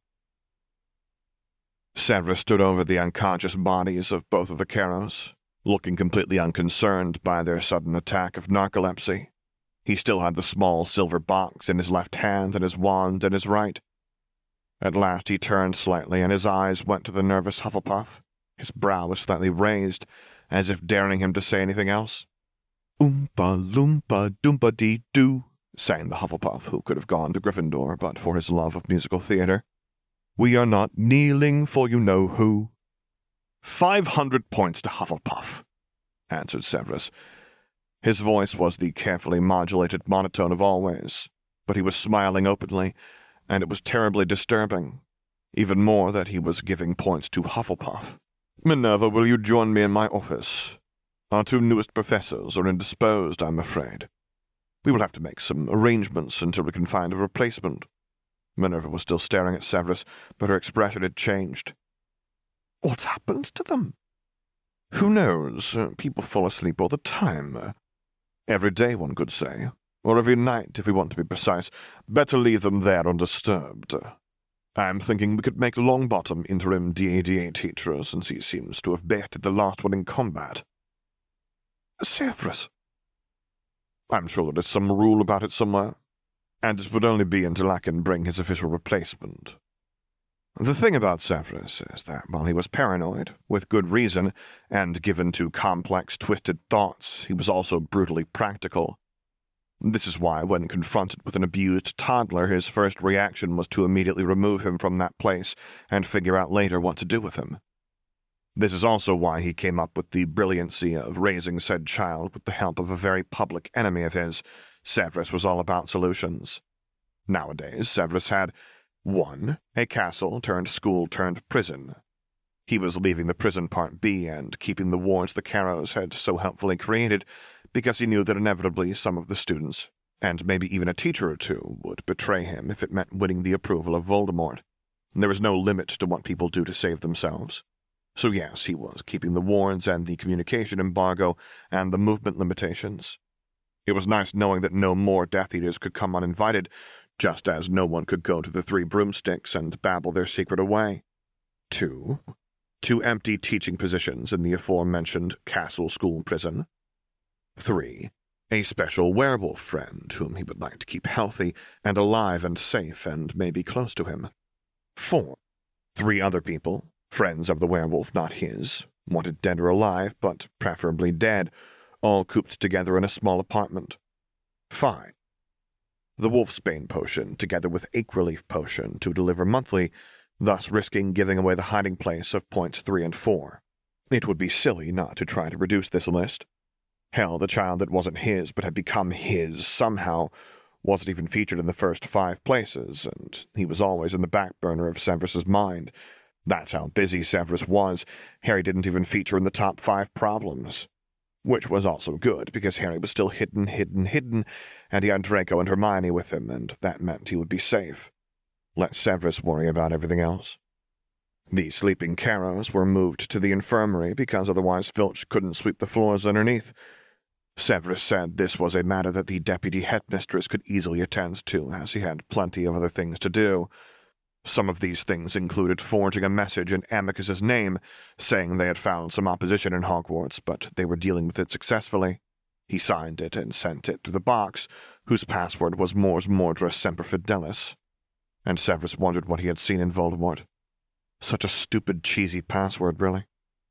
Severus stood over the unconscious bodies of both of the Carrows, looking completely unconcerned by their sudden attack of narcolepsy. He still had the small silver box in his left hand and his wand in his right. At last he turned slightly, and his eyes went to the nervous Hufflepuff. His brow was slightly raised, as if daring him to say anything else. "Oompa loompa doompa dee doo," sang the Hufflepuff, who could have gone to Gryffindor but for his love of musical theater. We are not kneeling for you-know-who." 500 points to Hufflepuff," answered Severus. His voice was the carefully modulated monotone of always, but he was smiling openly, and it was terribly disturbing. Even more that he was giving points to Hufflepuff. "Minerva, will you join me in my office? Our two newest professors are indisposed, I'm afraid. We will have to make some arrangements until we can find a replacement." Minerva was still staring at Severus, but her expression had changed. "What's happened to them?" "Who knows? People fall asleep all the time. Every day, one could say. Or every night, if we want to be precise. Better leave them there undisturbed. I'm thinking we could make Longbottom interim DADA teacher, since he seems to have baited the last one in combat." "Severus." "I'm sure there is some rule about it somewhere, and it would only be until I can bring his official replacement." The thing about Severus is that while he was paranoid, with good reason, and given to complex, twisted thoughts, he was also brutally practical. This is why, when confronted with an abused toddler, his first reaction was to immediately remove him from that place and figure out later what to do with him. This is also why he came up with the brilliancy of raising said child with the help of a very public enemy of his. Severus was all about solutions. Nowadays, Severus had 1. A castle turned school turned prison. He was leaving the prison part B and keeping the wards the Carrows had so helpfully created, because he knew that inevitably some of the students, and maybe even a teacher or two, would betray him if it meant winning the approval of Voldemort. There was no limit to what people do to save themselves. So yes, he was keeping the wards and the communication embargo and the movement limitations. It was nice knowing that no more Death Eaters could come uninvited, just as no one could go to the Three Broomsticks and babble their secret away. 2. 2 empty teaching positions in the aforementioned castle school prison. 3. A special werewolf friend whom he would like to keep healthy and alive and safe and maybe close to him. 4. 3 other people, friends of the werewolf, not his, wanted dead or alive, but preferably dead, all cooped together in a small apartment. 5. The Wolfsbane potion, together with Acreleaf potion, to deliver monthly, thus risking giving away the hiding place of points 3 and 4. It would be silly not to try to reduce this list. Hell, the child that wasn't his but had become his somehow wasn't even featured in the first 5 places, and he was always in the back burner of Severus's mind. That's how busy Severus was. Harry didn't even feature in the top 5 problems. Which was also good, because Harry was still hidden, and he had Draco and Hermione with him, and that meant he would be safe. Let Severus worry about everything else. The sleeping Carrows were moved to the infirmary, because otherwise Filch couldn't sweep the floors underneath. Severus said this was a matter that the deputy headmistress could easily attend to, as he had plenty of other things to do. Some of these things included forging a message in Amicus's name, saying they had found some opposition in Hogwarts, but they were dealing with it successfully. He signed it and sent it to the box, whose password was Mors Mordra Semper Fidelis. And Severus wondered what he had seen in Voldemort. Such a stupid, cheesy password, really.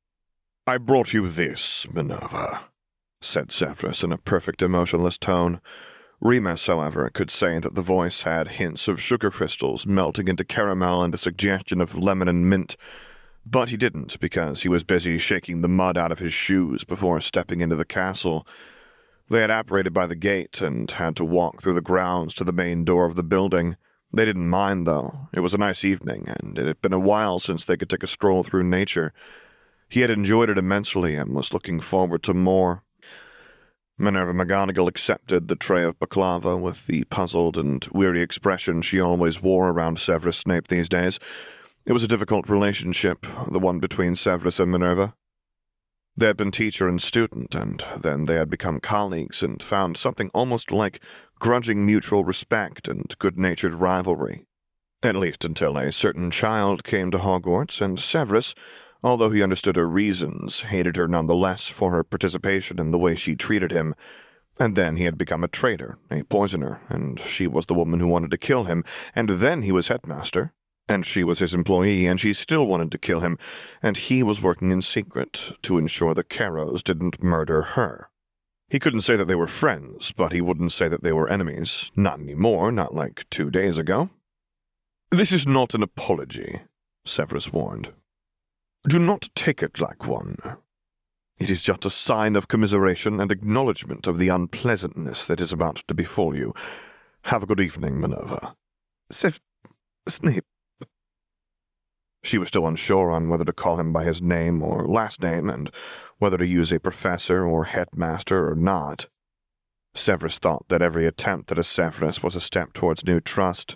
"I brought you this, Minerva," said Severus in a perfect emotionless tone. Remus, however, could say that the voice had hints of sugar crystals melting into caramel and a suggestion of lemon and mint, but he didn't, because he was busy shaking the mud out of his shoes before stepping into the castle. They had apparated by the gate and had to walk through the grounds to the main door of the building. They didn't mind, though. It was a nice evening, and it had been a while since they could take a stroll through nature. He had enjoyed it immensely and was looking forward to more. Minerva McGonagall accepted the tray of baklava with the puzzled and weary expression she always wore around Severus Snape these days. It was a difficult relationship, the one between Severus and Minerva. They had been teacher and student, and then they had become colleagues and found something almost like grudging mutual respect and good-natured rivalry. At least until a certain child came to Hogwarts, and Severus, although he understood her reasons, hated her nonetheless for her participation in the way she treated him. And then he had become a traitor, a poisoner, and she was the woman who wanted to kill him, and then he was headmaster, and she was his employee, and she still wanted to kill him, and he was working in secret to ensure the Carrows didn't murder her. He couldn't say that they were friends, but he wouldn't say that they were enemies. Not anymore, not like 2 days ago. This is not an apology, Severus warned. Do not take it like one. It is just a sign of commiseration and acknowledgement of the unpleasantness that is about to befall you. Have a good evening, Minerva. Snape. She was still unsure on whether to call him by his name or last name, and whether to use a professor or headmaster or not. Severus thought that every attempt at a Severus was a step towards new trust.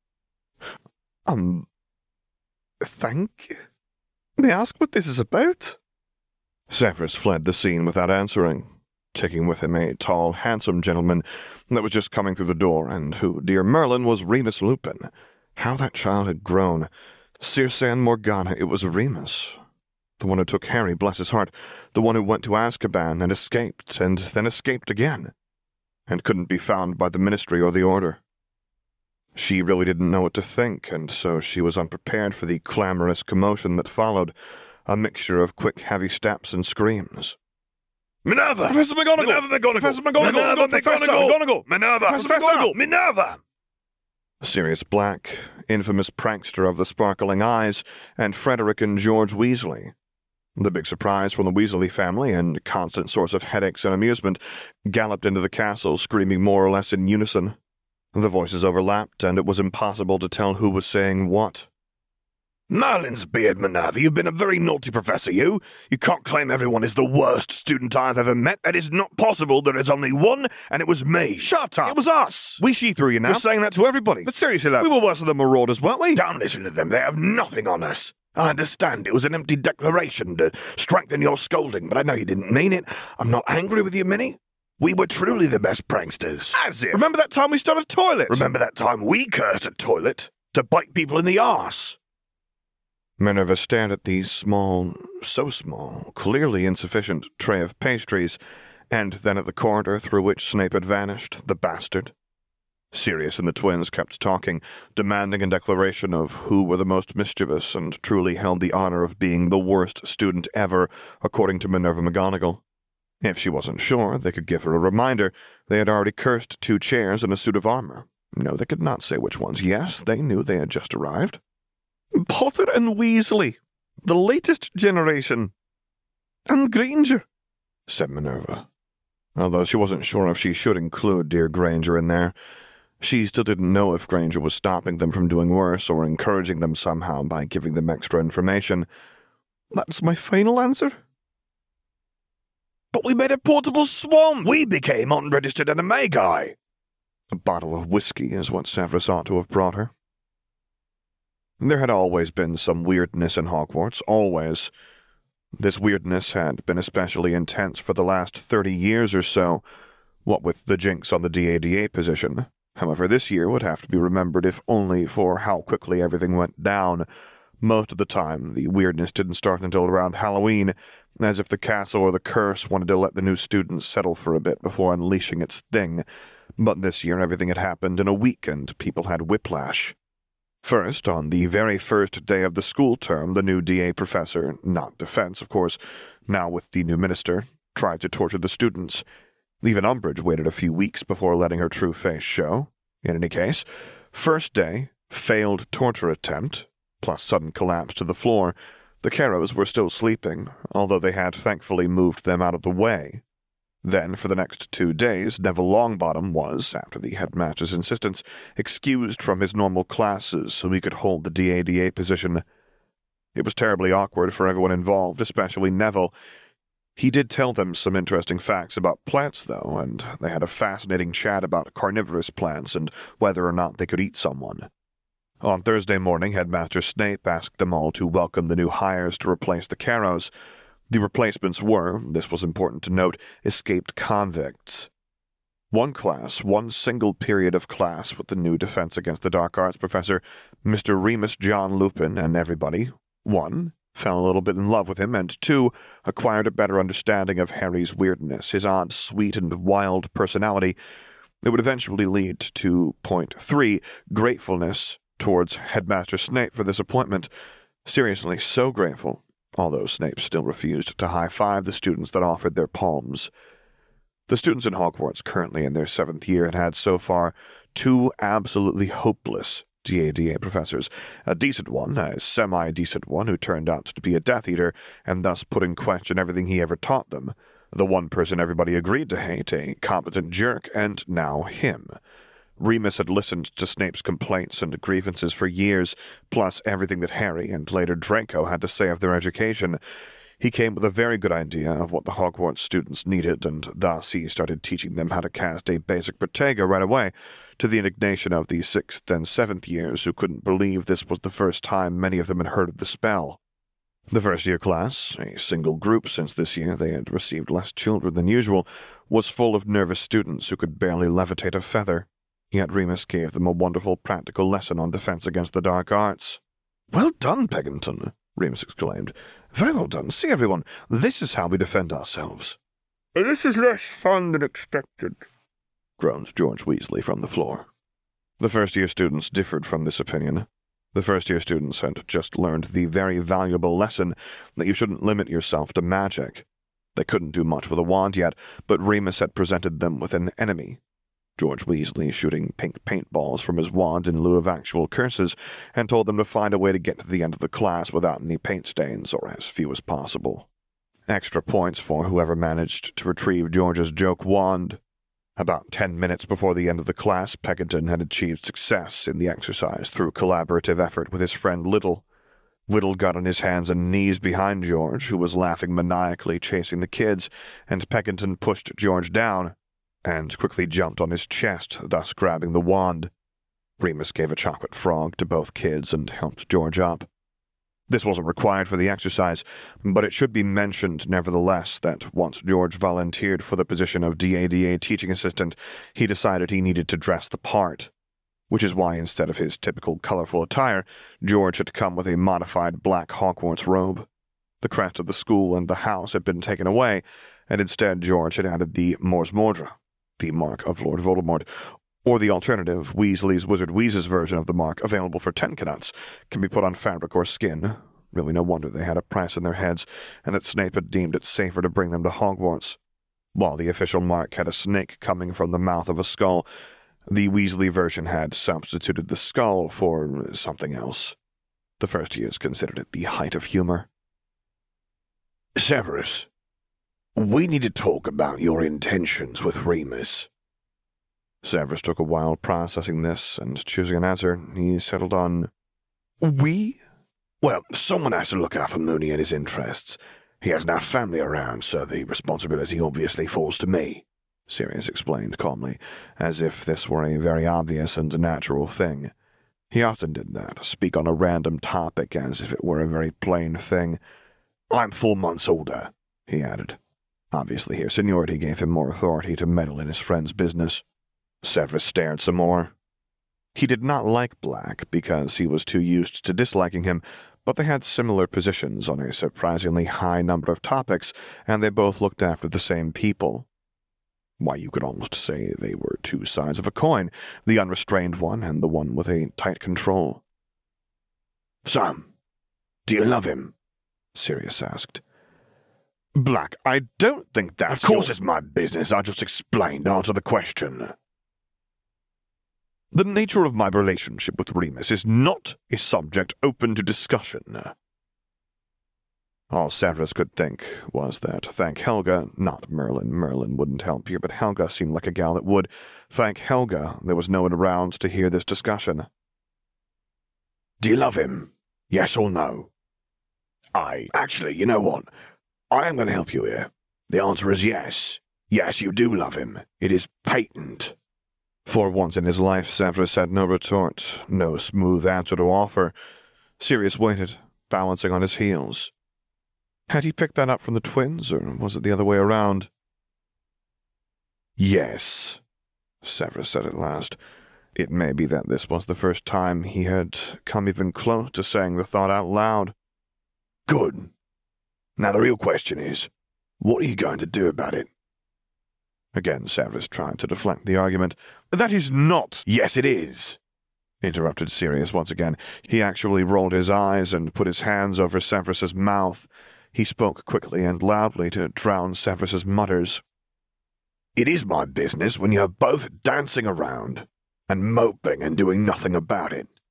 Thank you. May I ask what this is about? Severus fled the scene without answering, taking with him a tall, handsome gentleman that was just coming through the door, and who, dear Merlin, was Remus Lupin. How that child had grown. Circe and Morgana, it was Remus. The one who took Harry, bless his heart, the one who went to Azkaban and then escaped again, and couldn't be found by the Ministry or the Order. She really didn't know what to think, and so she was unprepared for the clamorous commotion that followed, a mixture of quick, heavy steps and screams. Minerva! Professor McGonagall! Minerva McGonagall! Professor McGonagall! Minerva Professor McGonagall! Minerva! Professor McGonagall! Minerva! Sirius Black, infamous prankster of the sparkling eyes, and Frederick and George Weasley. The big surprise from the Weasley family, and constant source of headaches and amusement, galloped into the castle, screaming more or less in unison. The voices overlapped, and it was impossible to tell who was saying what. Merlin's beard, Minerva, you've been a very naughty professor, you. You can't claim everyone is the worst student I've ever met. That is not possible. There is only one, and it was me. Shut up! It was us! We see through you now. You're saying that to everybody. But seriously, lad, we were worse than the Marauders, weren't we? Don't listen to them. They have nothing on us. I understand it was an empty declaration to strengthen your scolding, but I know you didn't mean it. I'm not angry with you, Minnie. We were truly the best pranksters. As if. Remember that time we started a toilet? Remember that time we cursed a toilet to bite people in the arse? Minerva stared at the small, so small, clearly insufficient tray of pastries, and then at the corridor through which Snape had vanished, the bastard. Sirius and the twins kept talking, demanding a declaration of who were the most mischievous and truly held the honor of being the worst student ever, according to Minerva McGonagall. If she wasn't sure, they could give her a reminder. They had already cursed 2 chairs and a suit of armor. No, they could not say which ones. Yes, they knew they had just arrived. Potter and Weasley, the latest generation. And Granger, said Minerva, although she wasn't sure if she should include dear Granger in there. She still didn't know if Granger was stopping them from doing worse or encouraging them somehow by giving them extra information. That's my final answer. But we made a portable swan. We became unregistered animagi. A bottle of whiskey is what Severus ought to have brought her. There had always been some weirdness in Hogwarts, always. This weirdness had been especially intense for the last 30 years or so, what with the jinx on the DADA position. However, this year would have to be remembered if only for how quickly everything went down. Most of the time, the weirdness didn't start until around Halloween, as if the castle or the curse wanted to let the new students settle for a bit before unleashing its sting. But this year everything had happened in a week, and people had whiplash. First, on the very first day of the school term, the new DA professor, not defense, of course, now with the new minister, tried to torture the students. Even Umbridge waited a few weeks before letting her true face show. In any case, first day, failed torture attempt, plus sudden collapse to the floor. The Carrows were still sleeping, although they had thankfully moved them out of the way. Then, for the next 2 days, Neville Longbottom was, after the headmaster's insistence, excused from his normal classes so he could hold the DADA position. It was terribly awkward for everyone involved, especially Neville. He did tell them some interesting facts about plants, though, and they had a fascinating chat about carnivorous plants and whether or not they could eat someone. On Thursday morning, Headmaster Snape asked them all to welcome the new hires to replace the Carrows. The replacements were, this was important to note, escaped convicts. One class, one single period of class with the new Defense Against the Dark Arts professor, Mr. Remus John Lupin, and everybody. 1, fell a little bit in love with him, and 2, acquired a better understanding of Harry's weirdness, his odd, sweet, and wild personality. It would eventually lead to point 3, gratefulness towards Headmaster Snape for this appointment. Seriously, so grateful, although Snape still refused to high-five the students that offered their palms. The students in Hogwarts, currently in their 7th year, had so far 2 absolutely hopeless DADA professors, a decent one, a semi-decent one who turned out to be a Death Eater and thus put in question everything he ever taught them, the one person everybody agreed to hate, a competent jerk, and now him. Remus had listened to Snape's complaints and grievances for years, plus everything that Harry and later Draco had to say of their education. He came with a very good idea of what the Hogwarts students needed, and thus he started teaching them how to cast a basic Protego right away, to the indignation of the 6th and 7th years, who couldn't believe this was the first time many of them had heard of the spell. The first-year class, a single group since this year they had received less children than usual, was full of nervous students who could barely levitate a feather. Yet Remus gave them a wonderful practical lesson on defense against the dark arts. "Well done, Peggington," Remus exclaimed. "Very well done. See, everyone, this is how we defend ourselves." "This is less fun than expected," groaned George Weasley from the floor. The first-year students differed from this opinion. The first-year students had just learned the very valuable lesson that you shouldn't limit yourself to magic. They couldn't do much with a wand yet, but Remus had presented them with an enemy. George Weasley shooting pink paintballs from his wand in lieu of actual curses, and told them to find a way to get to the end of the class without any paint stains, or as few as possible. Extra points for whoever managed to retrieve George's joke wand. About 10 minutes before the end of the class, Peggington had achieved success in the exercise through collaborative effort with his friend Little. Little got on his hands and knees behind George, who was laughing maniacally chasing the kids, and Peggington pushed George down and quickly jumped on his chest, thus grabbing the wand. Remus gave a chocolate frog to both kids and helped George up. This wasn't required for the exercise, but it should be mentioned nevertheless that once George volunteered for the position of DADA teaching assistant, he decided he needed to dress the part, which is why instead of his typical colorful attire, George had come with a modified black Hogwarts robe. The crest of the school and the house had been taken away, and instead George had added the Mors Mordre, the mark of Lord Voldemort, or the alternative, Weasley's Wizard Wheezes version of the mark, available for 10 canuts, can be put on fabric or skin. Really no wonder they had a price in their heads, and that Snape had deemed it safer to bring them to Hogwarts. While the official mark had a snake coming from the mouth of a skull, the Weasley version had substituted the skull for something else. The first years considered it the height of humor. "Severus, we need to talk about your intentions with Remus." Severus took a while processing this, and choosing an answer, he settled on, "We? Well, someone has to look out for Moony and his interests. He has no family around, so the responsibility obviously falls to me," Sirius explained calmly, as if this were a very obvious and natural thing. He often did that, speak on a random topic as if it were a very plain thing. "I'm 4 months older," he added. Obviously here seniority gave him more authority to meddle in his friend's business. Severus stared some more. He did not like Black because he was too used to disliking him, but they had similar positions on a surprisingly high number of topics, and they both looked after the same people. Why, you could almost say they were two sides of a coin, the unrestrained one and the one with a tight control. "So, do you love him?" Sirius asked. "Black, I don't think that's Of course it's my business. I just explained. Answer the question." "The nature of my relationship with Remus is not a subject open to discussion." All Severus could think was that thank Helga, not Merlin. Merlin wouldn't help here, but Helga seemed like a gal that would. Thank Helga, there was no one around to hear this discussion. "Do you love him? Yes or no?" Actually, you know what? I am going to help you here. The answer is yes. Yes, you do love him. It is patent." For once in his life, Severus had no retort, no smooth answer to offer. Sirius waited, balancing on his heels. Had he picked that up from the twins, or was it the other way around? "Yes," Severus said at last. It may be that this was the first time he had come even close to saying the thought out loud. "Good. Now the real question is, what are you going to do about it?" Again, Severus tried to deflect the argument. "That is not—" "Yes, it is," interrupted Sirius once again. He actually rolled his eyes and put his hands over Severus's mouth. He spoke quickly and loudly to drown Severus's mutters. "It is my business when you're both dancing around and moping and doing nothing about it.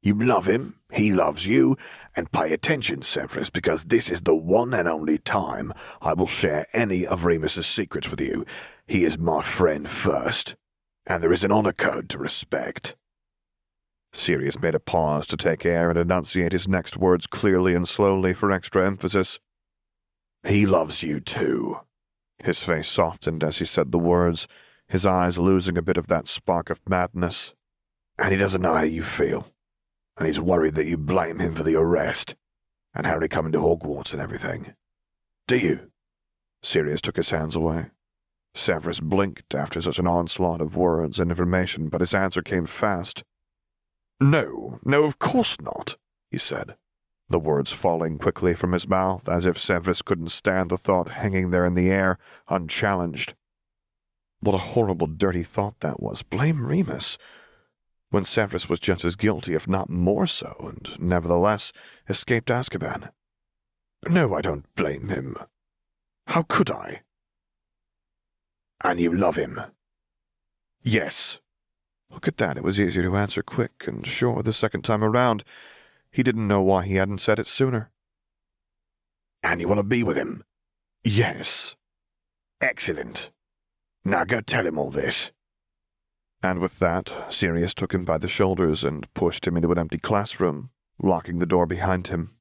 You love him, he loves you, and pay attention, Severus, because this is the one and only time I will share any of Remus's secrets with you. He is my friend first, and there is an honor code to respect." Sirius made a pause to take air and enunciate his next words clearly and slowly for extra emphasis. "He loves you too." His face softened as he said the words, his eyes losing a bit of that spark of madness. "And he doesn't know how you feel. And he's worried that you blame him for the arrest and Harry coming to Hogwarts and everything. Do you?" Sirius took his hands away. Severus blinked after such an onslaught of words and information, but his answer came fast. "No, of course not," he said, the words falling quickly from his mouth as if Severus couldn't stand the thought hanging there in the air, unchallenged. What a horrible, dirty thought that was. Blame Remus, when Severus was just as guilty, if not more so, and nevertheless escaped Azkaban. "No, I don't blame him. How could I?" "And you love him?" "Yes." Look at that, it was easier to answer quick and sure the second time around. He didn't know why he hadn't said it sooner. "And you want to be with him?" "Yes." "Excellent. Now go tell him all this." And with that, Sirius took him by the shoulders and pushed him into an empty classroom, locking the door behind him.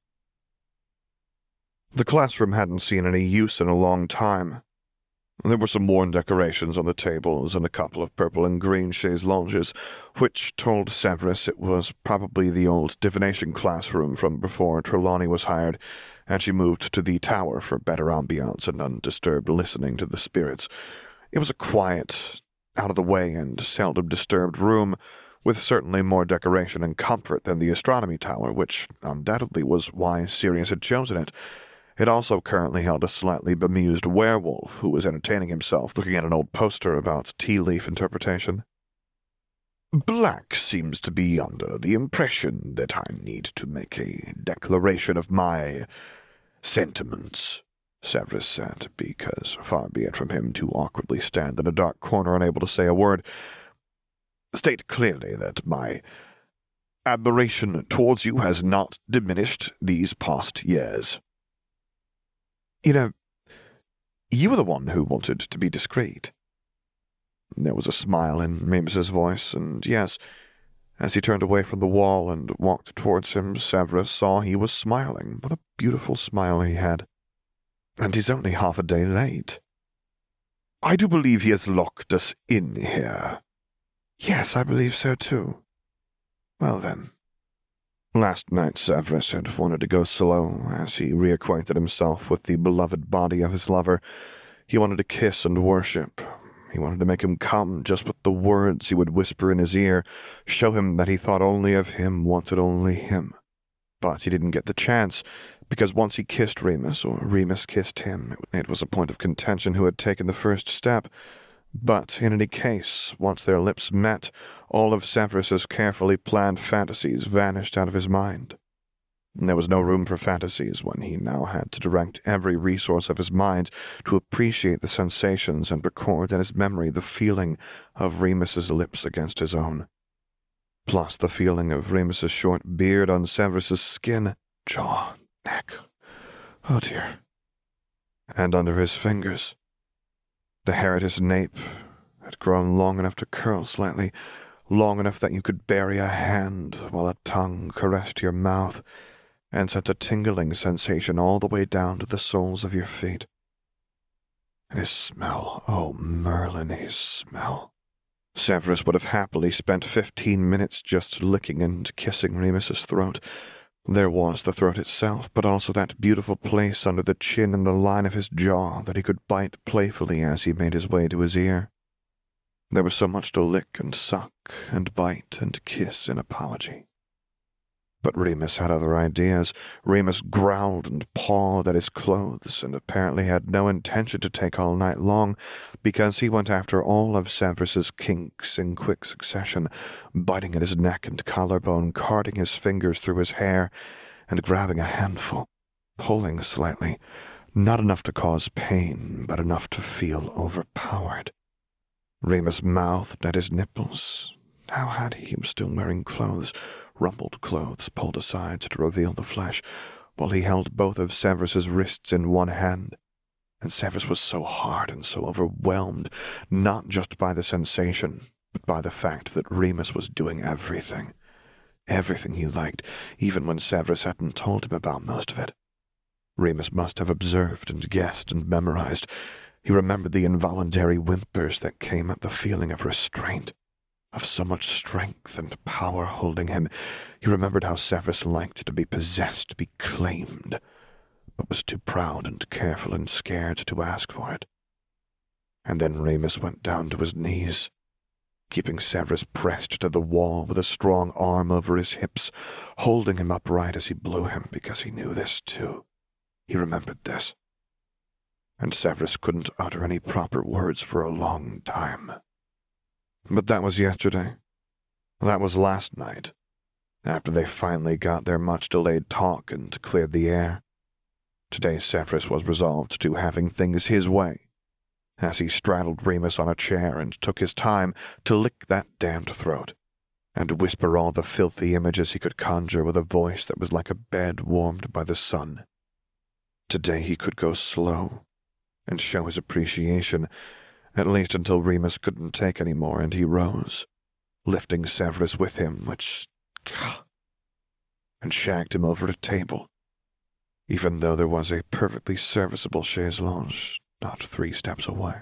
The classroom hadn't seen any use in a long time. There were some worn decorations on the tables and a couple of purple and green chaise longues, which told Severus it was probably the old divination classroom from before Trelawney was hired, and she moved to the tower for better ambiance and undisturbed listening to the spirits. It was a quiet, out-of-the-way and seldom disturbed room, with certainly more decoration and comfort than the astronomy tower, which undoubtedly was why Sirius had chosen it. It also currently held a slightly bemused werewolf who was entertaining himself looking at an old poster about tea leaf interpretation. "Black seems to be under the impression that I need to make a declaration of my sentiments," Severus said, because far be it from him to awkwardly stand in a dark corner unable to say a word. "State clearly that my admiration towards you has not diminished these past years." "You know, you were the one who wanted to be discreet." There was a smile in Remus's voice, and yes, as he turned away from the wall and walked towards him, Severus saw he was smiling. What a beautiful smile he had. And he's only half a day late. "I do believe he has locked us in here." "Yes, I believe so too." "Well then." Last night Severus had wanted to go slow as he reacquainted himself with the beloved body of his lover. He wanted to kiss and worship. He wanted to make him come just with the words he would whisper in his ear, show him that he thought only of him, wanted only him. But he didn't get the chance, because once he kissed Remus, or Remus kissed him, it was a point of contention who had taken the first step. But in any case, once their lips met, all of Severus's carefully planned fantasies vanished out of his mind. There was no room for fantasies when he now had to direct every resource of his mind to appreciate the sensations and record in his memory the feeling of Remus's lips against his own, plus the feeling of Remus's short beard on Severus's skin, jaw, neck. Oh dear. And under his fingers. The hair at his nape had grown long enough to curl slightly, long enough that you could bury a hand while a tongue caressed your mouth and sent a tingling sensation all the way down to the soles of your feet. And his smell, oh Merlin, his smell. Severus would have happily spent 15 minutes just licking and kissing Remus's throat. There was the throat itself, but also that beautiful place under the chin and the line of his jaw that he could bite playfully as he made his way to his ear. There was so much to lick and suck and bite and kiss in apology. But Remus had other ideas. Remus growled and pawed at his clothes, and apparently had no intention to take all night long, because he went after all of Severus's kinks in quick succession, biting at his neck and collarbone, carting his fingers through his hair, and grabbing a handful, pulling slightly, not enough to cause pain, but enough to feel overpowered. Remus mouthed at his nipples. How had he? He was still wearing clothes. rumpled clothes pulled aside to reveal the flesh, while he held both of Severus's wrists in one hand. And Severus was so hard and so overwhelmed, not just by the sensation, but by the fact that Remus was doing everything. Everything he liked, even when Severus hadn't told him about most of it. Remus must have observed and guessed and memorized. He remembered the involuntary whimpers that came at the feeling of restraint, of so much strength and power holding him. He remembered how Severus liked to be possessed, to be claimed, but was too proud and careful and scared to ask for it. And then Remus went down to his knees, keeping Severus pressed to the wall with a strong arm over his hips, holding him upright as he blew him, because he knew this too. He remembered this. And Severus couldn't utter any proper words for a long time. But that was yesterday. That was last night, after they finally got their much-delayed talk and cleared the air. Today Severus was resolved to having things his way, as he straddled Remus on a chair and took his time to lick that damned throat, and whisper all the filthy images he could conjure with a voice that was like a bed warmed by the sun. Today he could go slow and show his appreciation, at least until Remus couldn't take any more, and he rose, lifting Severus with him, and shagged him over a table, even though there was a perfectly serviceable chaise longue not 3 steps away.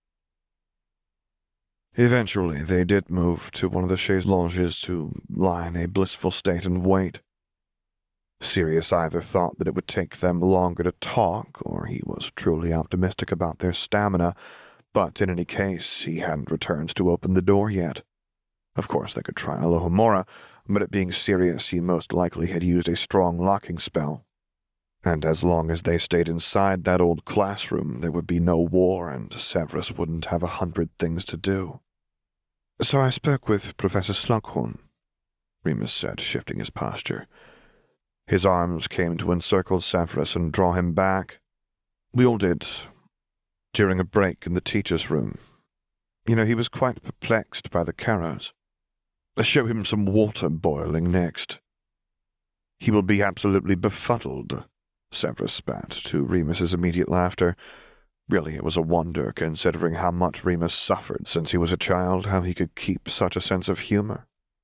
Eventually, they did move to one of the chaise longues to lie in a blissful state and wait. Sirius either thought that it would take them longer to talk, or he was truly optimistic about their stamina, but in any case, he hadn't returned to open the door yet. Of course, they could try Alohomora, but it being Sirius, he most likely had used a strong locking spell. And as long as they stayed inside that old classroom, there would be no war, and Severus wouldn't have 100 things to do. "So I spoke with Professor Slughorn," Remus said, shifting his posture. His arms came to encircle Severus and draw him back. "We all did, during a break in the teacher's room. You know, he was quite perplexed by the Carrows. Show him some water boiling next." "He will be absolutely befuddled," Severus spat, to Remus's immediate laughter. Really, it was a wonder, considering how much Remus suffered since he was a child, how he could keep such a sense of humor.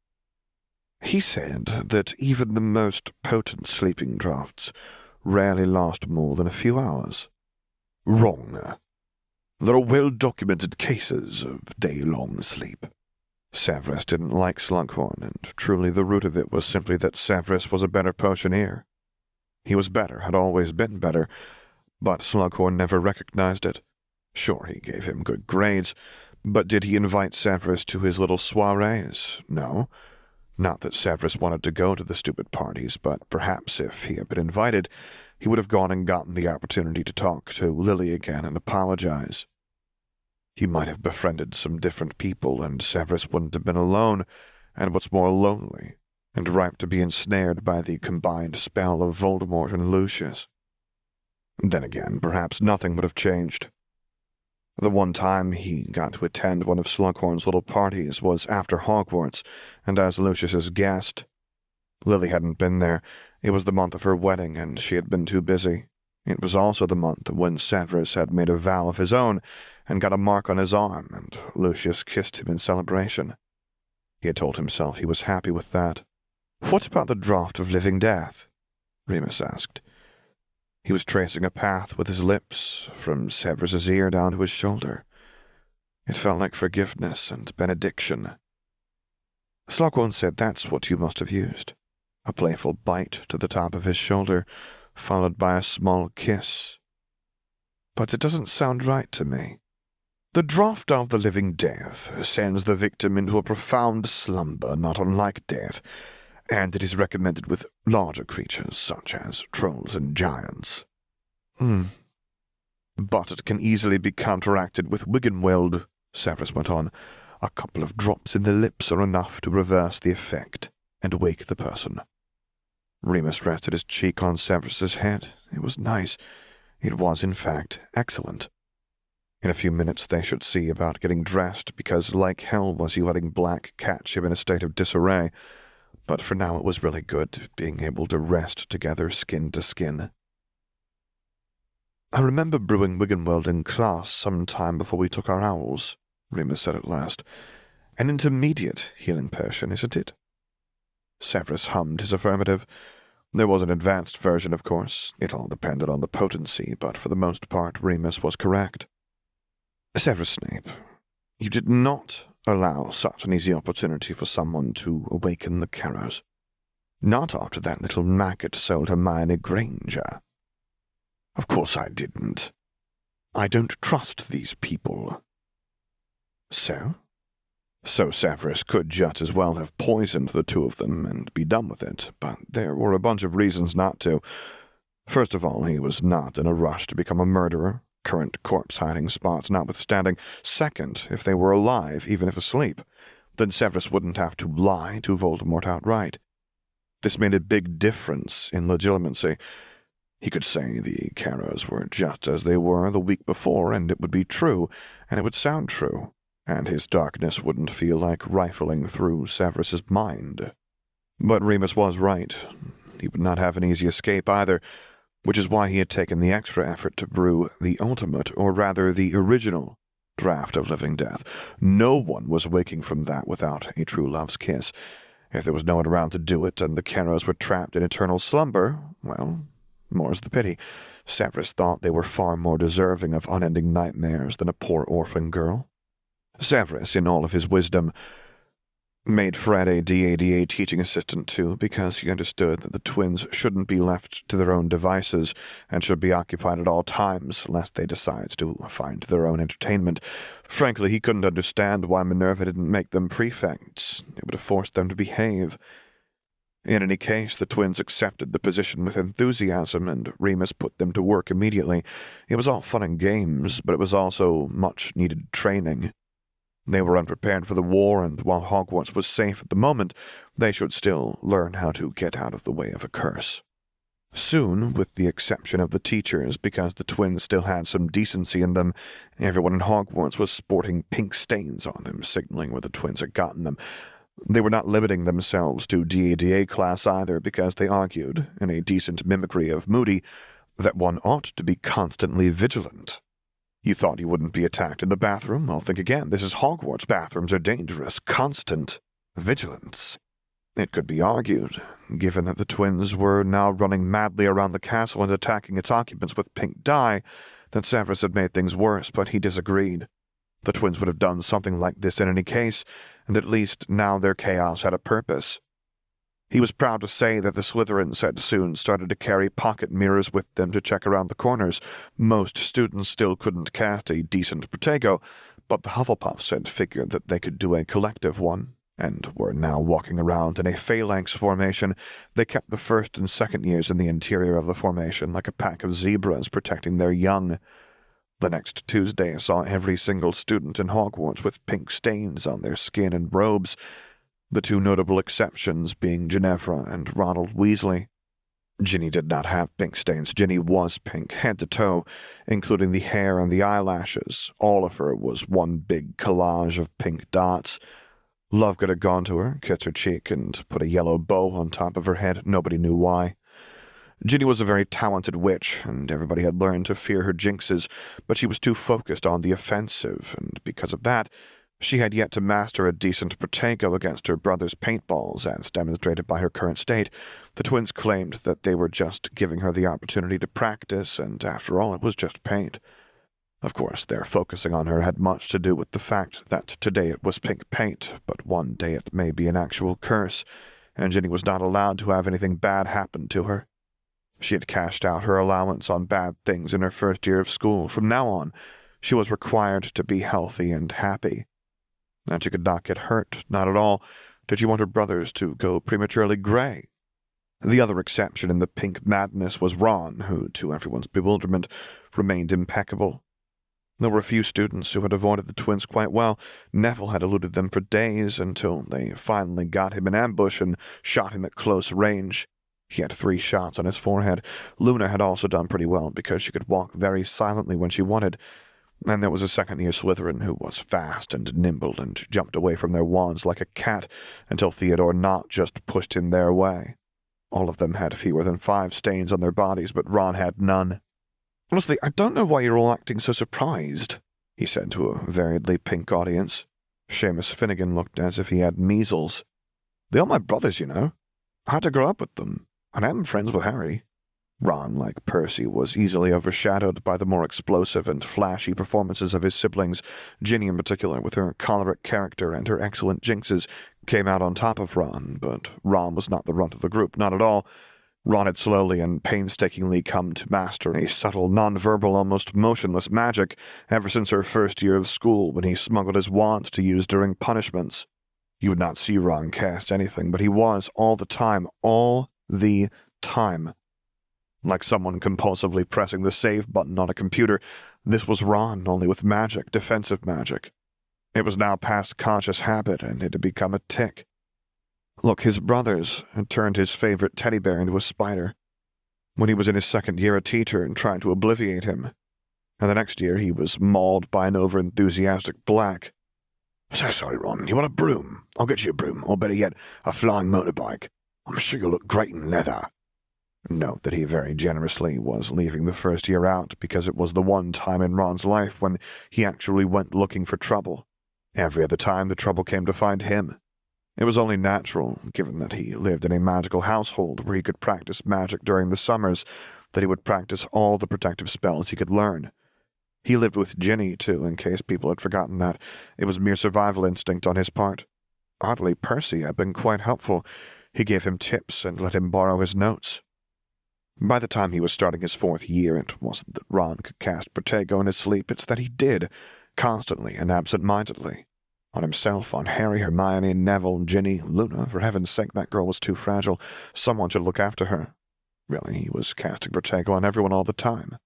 "He said that even the most potent sleeping draughts rarely last more than a few hours." "Wrong. There are well-documented cases of day-long sleep." Severus didn't like Slughorn, and truly the root of it was simply that Severus was a better potioneer. He was better, had always been better, but Slughorn never recognized it. Sure, he gave him good grades, but did he invite Severus to his little soirees? No. Not that Severus wanted to go to the stupid parties, but perhaps if he had been invited, he would have gone and gotten the opportunity to talk to Lily again and apologize. He might have befriended some different people, and Severus wouldn't have been alone, and what's more, lonely, and ripe to be ensnared by the combined spell of Voldemort and Lucius. Then again, perhaps nothing would have changed. The one time he got to attend one of Slughorn's little parties was after Hogwarts, and as Lucius's guest. Lily hadn't been there. It was the month of her wedding, and she had been too busy. It was also the month when Severus had made a vow of his own and got a mark on his arm, and Lucius kissed him in celebration. He had told himself he was happy with that. "What about the draught of living death?" Remus asked. He was tracing a path with his lips, from Severus's ear down to his shoulder. It felt like forgiveness and benediction. Slughorn said that's what you must have used. A playful bite to the top of his shoulder, followed by a small kiss. But it doesn't sound right to me. The draught of the living death sends the victim into a profound slumber not unlike death, and it is recommended with larger creatures such as trolls and giants. But it can easily be counteracted with Wiggenweld, Severus went on. A couple of drops in the lips are enough to reverse the effect and wake the person. Remus rested his cheek on Severus's head. It was nice. It was, in fact, excellent. In a few minutes they should see about getting dressed, because like hell was he letting Black catch him in a state of disarray. But for now it was really good, being able to rest together skin to skin. "I remember brewing Wiggenweld in class some time before we took our owls," Remus said at last. "An intermediate healing potion, isn't it?" Severus hummed his affirmative. There was an advanced version, of course. It all depended on the potency, but for the most part Remus was correct. "Severus Snape, you did not allow such an easy opportunity for someone to awaken the Carrows. Not after that little maggot sold Hermione Granger." "Of course I didn't. I don't trust these people." "So?" "So Severus could just as well have poisoned the two of them and be done with it, but there were a bunch of reasons not to. First of all, he was not in a rush to become a murderer, current corpse-hiding spots notwithstanding. Second, if they were alive, even if asleep, then Severus wouldn't have to lie to Voldemort outright. This made a big difference in legitimacy. He could say the Carrows were just as they were the week before, and it would be true, and it would sound true, and his darkness wouldn't feel like rifling through Severus's mind. But Remus was right. He would not have an easy escape either, which is why he had taken the extra effort to brew the ultimate, or rather the original, draft of Living Death. No one was waking from that without a true love's kiss. If there was no one around to do it, and the Carrows were trapped in eternal slumber, well, more's the pity. Severus thought they were far more deserving of unending nightmares than a poor orphan girl. Severus, in all of his wisdom, made Fred a DADA teaching assistant too, because he understood that the twins shouldn't be left to their own devices and should be occupied at all times, lest they decide to find their own entertainment. Frankly, he couldn't understand why Minerva didn't make them prefects. It would have forced them to behave. In any case, the twins accepted the position with enthusiasm, and Remus put them to work immediately. It was all fun and games, but it was also much-needed training. They were unprepared for the war, and while Hogwarts was safe at the moment, they should still learn how to get out of the way of a curse. Soon, with the exception of the teachers, because the twins still had some decency in them, everyone in Hogwarts was sporting pink stains on them, signaling where the twins had gotten them. They were not limiting themselves to DADA class either, because they argued, in a decent mimicry of Moody, that one ought to be constantly vigilant. You thought you wouldn't be attacked in the bathroom? Well, think again. This is Hogwarts. Bathrooms are dangerous. Constant vigilance. It could be argued, given that the twins were now running madly around the castle and attacking its occupants with pink dye, that Severus had made things worse, but he disagreed. The twins would have done something like this in any case, and at least now their chaos had a purpose. He was proud to say that the Slytherins had soon started to carry pocket mirrors with them to check around the corners. Most students still couldn't cast a decent Protego, but the Hufflepuffs had figured that they could do a collective one, and were now walking around in a phalanx formation. They kept the first and second years in the interior of the formation like a pack of zebras protecting their young. The next Tuesday saw every single student in Hogwarts with pink stains on their skin and robes, the two notable exceptions being Ginevra and Ronald Weasley. Ginny did not have pink stains. Ginny was pink, head to toe, including the hair and the eyelashes. All of her was one big collage of pink dots. Lovegood had gone to her, kissed her cheek, and put a yellow bow on top of her head. Nobody knew why. Ginny was a very talented witch, and everybody had learned to fear her jinxes, but she was too focused on the offensive, and because of that, she had yet to master a decent Protego against her brother's paintballs, as demonstrated by her current state. The twins claimed that they were just giving her the opportunity to practice, and after all, it was just paint. Of course, their focusing on her had much to do with the fact that today it was pink paint, but one day it may be an actual curse, and Ginny was not allowed to have anything bad happen to her. She had cashed out her allowance on bad things in her first year of school. From now on, she was required to be healthy and happy. And she could not get hurt, not at all, did she want her brothers to go prematurely gray. The other exception in the pink madness was Ron, who, to everyone's bewilderment, remained impeccable. There were a few students who had avoided the twins quite well. Neville had eluded them for days, until they finally got him in ambush and shot him at close range. He had 3 shots on his forehead. Luna had also done pretty well, because she could walk very silently when she wanted. And there was a second-year Slytherin who was fast and nimble and jumped away from their wands like a cat until Theodore Nott just pushed him their way. All of them had fewer than 5 stains on their bodies, but Ron had none. "Honestly, I don't know why you're all acting so surprised," he said to a variedly pink audience. Seamus Finnegan looked as if he had measles. "They are my brothers, you know. I had to grow up with them, and I am friends with Harry." Ron, like Percy, was easily overshadowed by the more explosive and flashy performances of his siblings. Ginny, in particular, with her choleric character and her excellent jinxes, came out on top of Ron, but Ron was not the runt of the group, not at all. Ron had slowly and painstakingly come to master a subtle, non-verbal, almost motionless magic ever since her first year of school when he smuggled his wand to use during punishments. You would not see Ron cast anything, but he was, all the time, like someone compulsively pressing the save button on a computer. This was Ron, only with magic, defensive magic. It was now past conscious habit, and it had become a tic. Look, his brothers had turned his favorite teddy bear into a spider. When he was in his second year, a teacher and tried to obliviate him. And the next year, he was mauled by an over-enthusiastic black. "So sorry, Ron. You want a broom? I'll get you a broom, or better yet, a flying motorbike. I'm sure you'll look great in leather." Note that he very generously was leaving the first year out because it was the one time in Ron's life when he actually went looking for trouble. Every other time the trouble came to find him. It was only natural, given that he lived in a magical household where he could practice magic during the summers, that he would practice all the protective spells he could learn. He lived with Ginny, too, in case people had forgotten that. It was mere survival instinct on his part. Oddly, Percy had been quite helpful. He gave him tips and let him borrow his notes. By the time he was starting his 4th year, it wasn't that Ron could cast Protego in his sleep, it's that he did, constantly and absent-mindedly. On himself, on Harry, Hermione, Neville, Ginny, Luna. For heaven's sake, that girl was too fragile. Someone should look after her. Really, he was casting Protego on everyone all the time.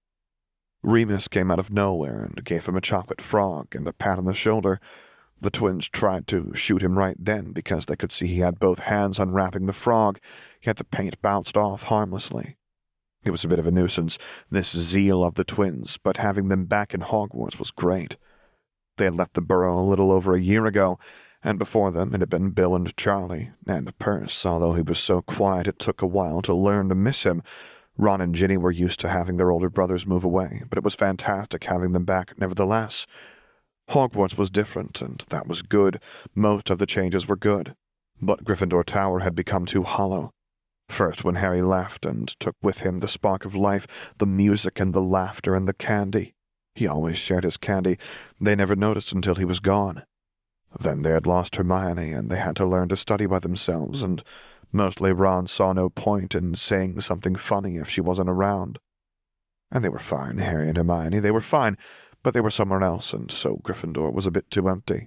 Remus came out of nowhere and gave him a chocolate frog and a pat on the shoulder. The twins tried to shoot him right then because they could see he had both hands unwrapping the frog, yet the paint bounced off harmlessly. It was a bit of a nuisance, this zeal of the twins, but having them back in Hogwarts was great. They had left the Burrow a little over a year ago, and before them it had been Bill and Charlie, and Percy, although he was so quiet it took a while to learn to miss him. Ron and Ginny were used to having their older brothers move away, but it was fantastic having them back nevertheless. Hogwarts was different, and that was good. Most of the changes were good. But Gryffindor Tower had become too hollow. First when Harry left and took with him the spark of life, the music and the laughter and the candy. He always shared his candy. They never noticed until he was gone. Then they had lost Hermione, and they had to learn to study by themselves, and mostly Ron saw no point in saying something funny if she wasn't around. And they were fine, Harry and Hermione, they were fine, but they were somewhere else, and so Gryffindor was a bit too empty.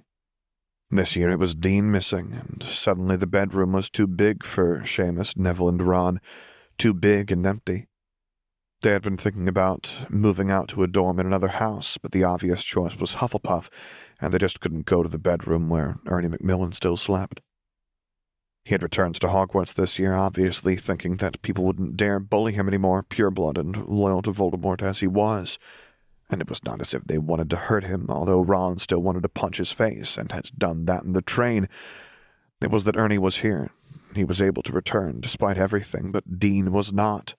This year it was Dean missing, and suddenly the bedroom was too big for Seamus, Neville, and Ron. Too big and empty. They had been thinking about moving out to a dorm in another house, but the obvious choice was Hufflepuff, and they just couldn't go to the bedroom where Ernie Macmillan still slept. He had returned to Hogwarts this year, obviously thinking that people wouldn't dare bully him anymore, pureblood and loyal to Voldemort as he was. And it was not as if they wanted to hurt him, although Ron still wanted to punch his face, and had done that in the train. It was that Ernie was here. He was able to return, despite everything, but Dean was not.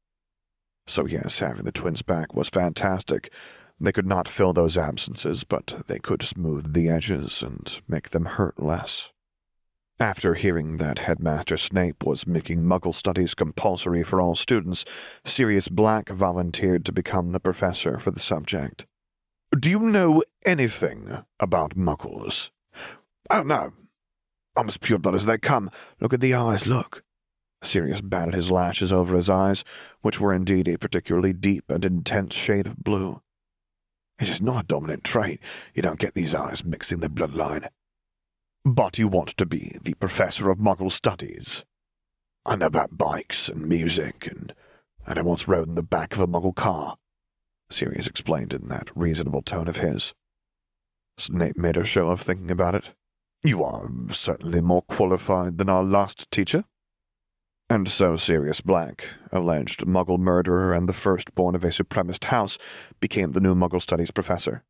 So yes, having the twins back was fantastic. They could not fill those absences, but they could smooth the edges and make them hurt less. After hearing that Headmaster Snape was making Muggle studies compulsory for all students, Sirius Black volunteered to become the professor for the subject. "Do you know anything about Muggles?" "Oh, no. I'm as pure-blood as they come. Look at the eyes, look." Sirius batted his lashes over his eyes, which were indeed a particularly deep and intense shade of blue. "It is not a dominant trait. You don't get these eyes mixing their bloodline." "But you want to be the professor of Muggle studies." "I know about bikes and music, and I once rode in the back of a Muggle car," Sirius explained in that reasonable tone of his. Snape made a show of thinking about it. "You are certainly more qualified than our last teacher." And so Sirius Black, alleged Muggle murderer and the firstborn of a supremacist house, became the new Muggle studies professor.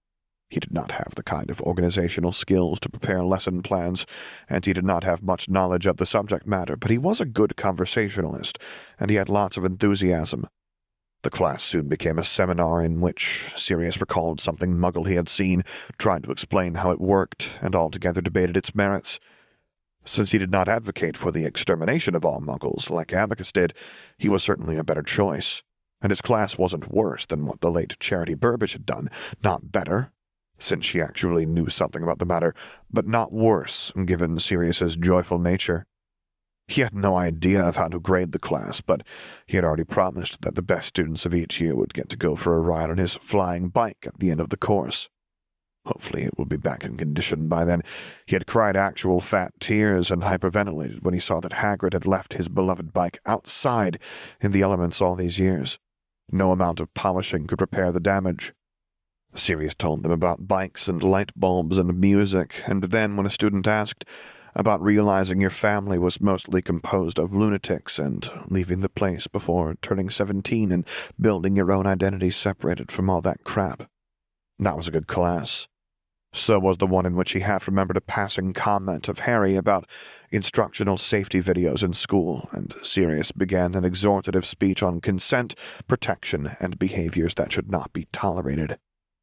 He did not have the kind of organizational skills to prepare lesson plans, and he did not have much knowledge of the subject matter, but he was a good conversationalist, and he had lots of enthusiasm. The class soon became a seminar in which Sirius recalled something Muggle he had seen, tried to explain how it worked, and altogether debated its merits. Since he did not advocate for the extermination of all Muggles, like Abacus did, he was certainly a better choice, and his class wasn't worse than what the late Charity Burbage had done, not better, since she actually knew something about the matter, but not worse, given Sirius's joyful nature. He had no idea of how to grade the class, but he had already promised that the best students of each year would get to go for a ride on his flying bike at the end of the course. Hopefully it will be back in condition by then. He had cried actual fat tears and hyperventilated when he saw that Hagrid had left his beloved bike outside in the elements all these years. No amount of polishing could repair the damage. Sirius told them about bikes and light bulbs and music, and then when a student asked about realizing your family was mostly composed of lunatics and leaving the place before turning 17 and building your own identity separated from all that crap, that was a good class. So was the one in which he half remembered a passing comment of Harry about instructional safety videos in school, and Sirius began an exhortative speech on consent, protection, and behaviors that should not be tolerated.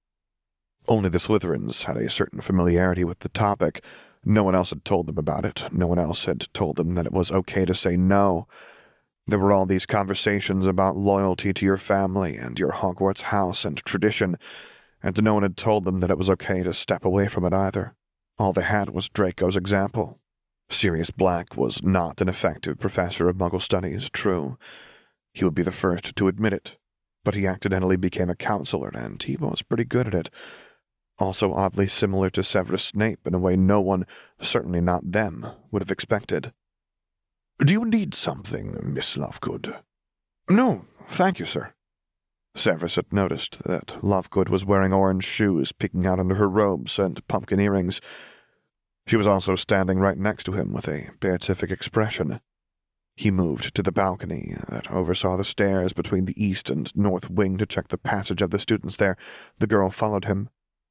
Only the Slytherins had a certain familiarity with the topic. No one else had told them about it. No one else had told them that it was okay to say no. There were all these conversations about loyalty to your family and your Hogwarts house and tradition, and no one had told them that it was okay to step away from it either. All they had was Draco's example. Sirius Black was not an effective professor of Muggle studies, true. He would be the first to admit it, but he accidentally became a counselor, and he was pretty good at it. Also oddly similar to Severus Snape in a way no one, certainly not them, would have expected. "Do you need something, Miss Lovegood?" "No, thank you, sir." Severus had noticed that Lovegood was wearing orange shoes peeking out under her robes and pumpkin earrings. She was also standing right next to him with a beatific expression. He moved to the balcony that oversaw the stairs between the east and north wing to check the passage of the students there. The girl followed him.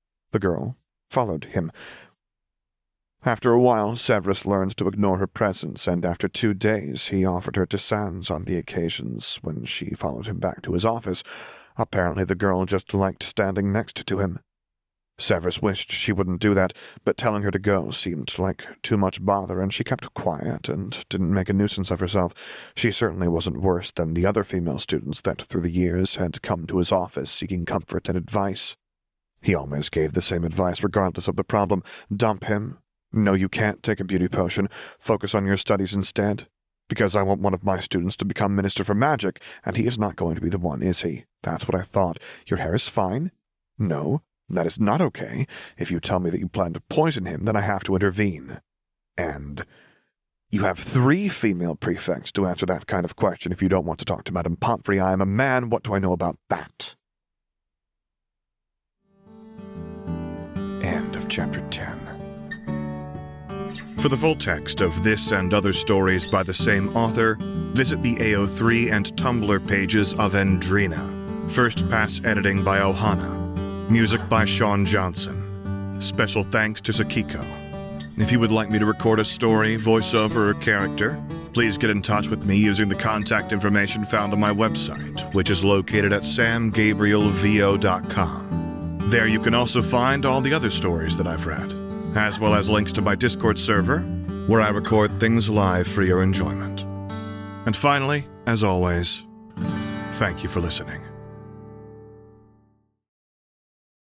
After a while, Severus learned to ignore her presence, and after 2 days he offered her to Sans on the occasions when she followed him back to his office. Apparently the girl just liked standing next to him. Severus wished she wouldn't do that, but telling her to go seemed like too much bother, and she kept quiet and didn't make a nuisance of herself. She certainly wasn't worse than the other female students that through the years had come to his office seeking comfort and advice. He always gave the same advice regardless of the problem. Dump him. No, you can't take a beauty potion. Focus on your studies instead. Because I want one of my students to become Minister for Magic, and he is not going to be the one, is he? That's what I thought. Your hair is fine? No, that is not okay. If you tell me that you plan to poison him, then I have to intervene. And you have 3 female prefects to answer that kind of question if you don't want to talk to Madame Pomfrey. I am a man. What do I know about that? End of Chapter 10. For the full text of this and other stories by the same author, visit the AO3 and Tumblr pages of Endrina. First pass editing by Ohana. Music by Sean Johnson. Special thanks to Sakiko. If you would like me to record a story, voiceover, or character, please get in touch with me using the contact information found on my website, which is located at samgabrielvo.com. There you can also find all the other stories that I've read, as well as links to my Discord server, where I record things live for your enjoyment. And finally, as always, thank you for listening.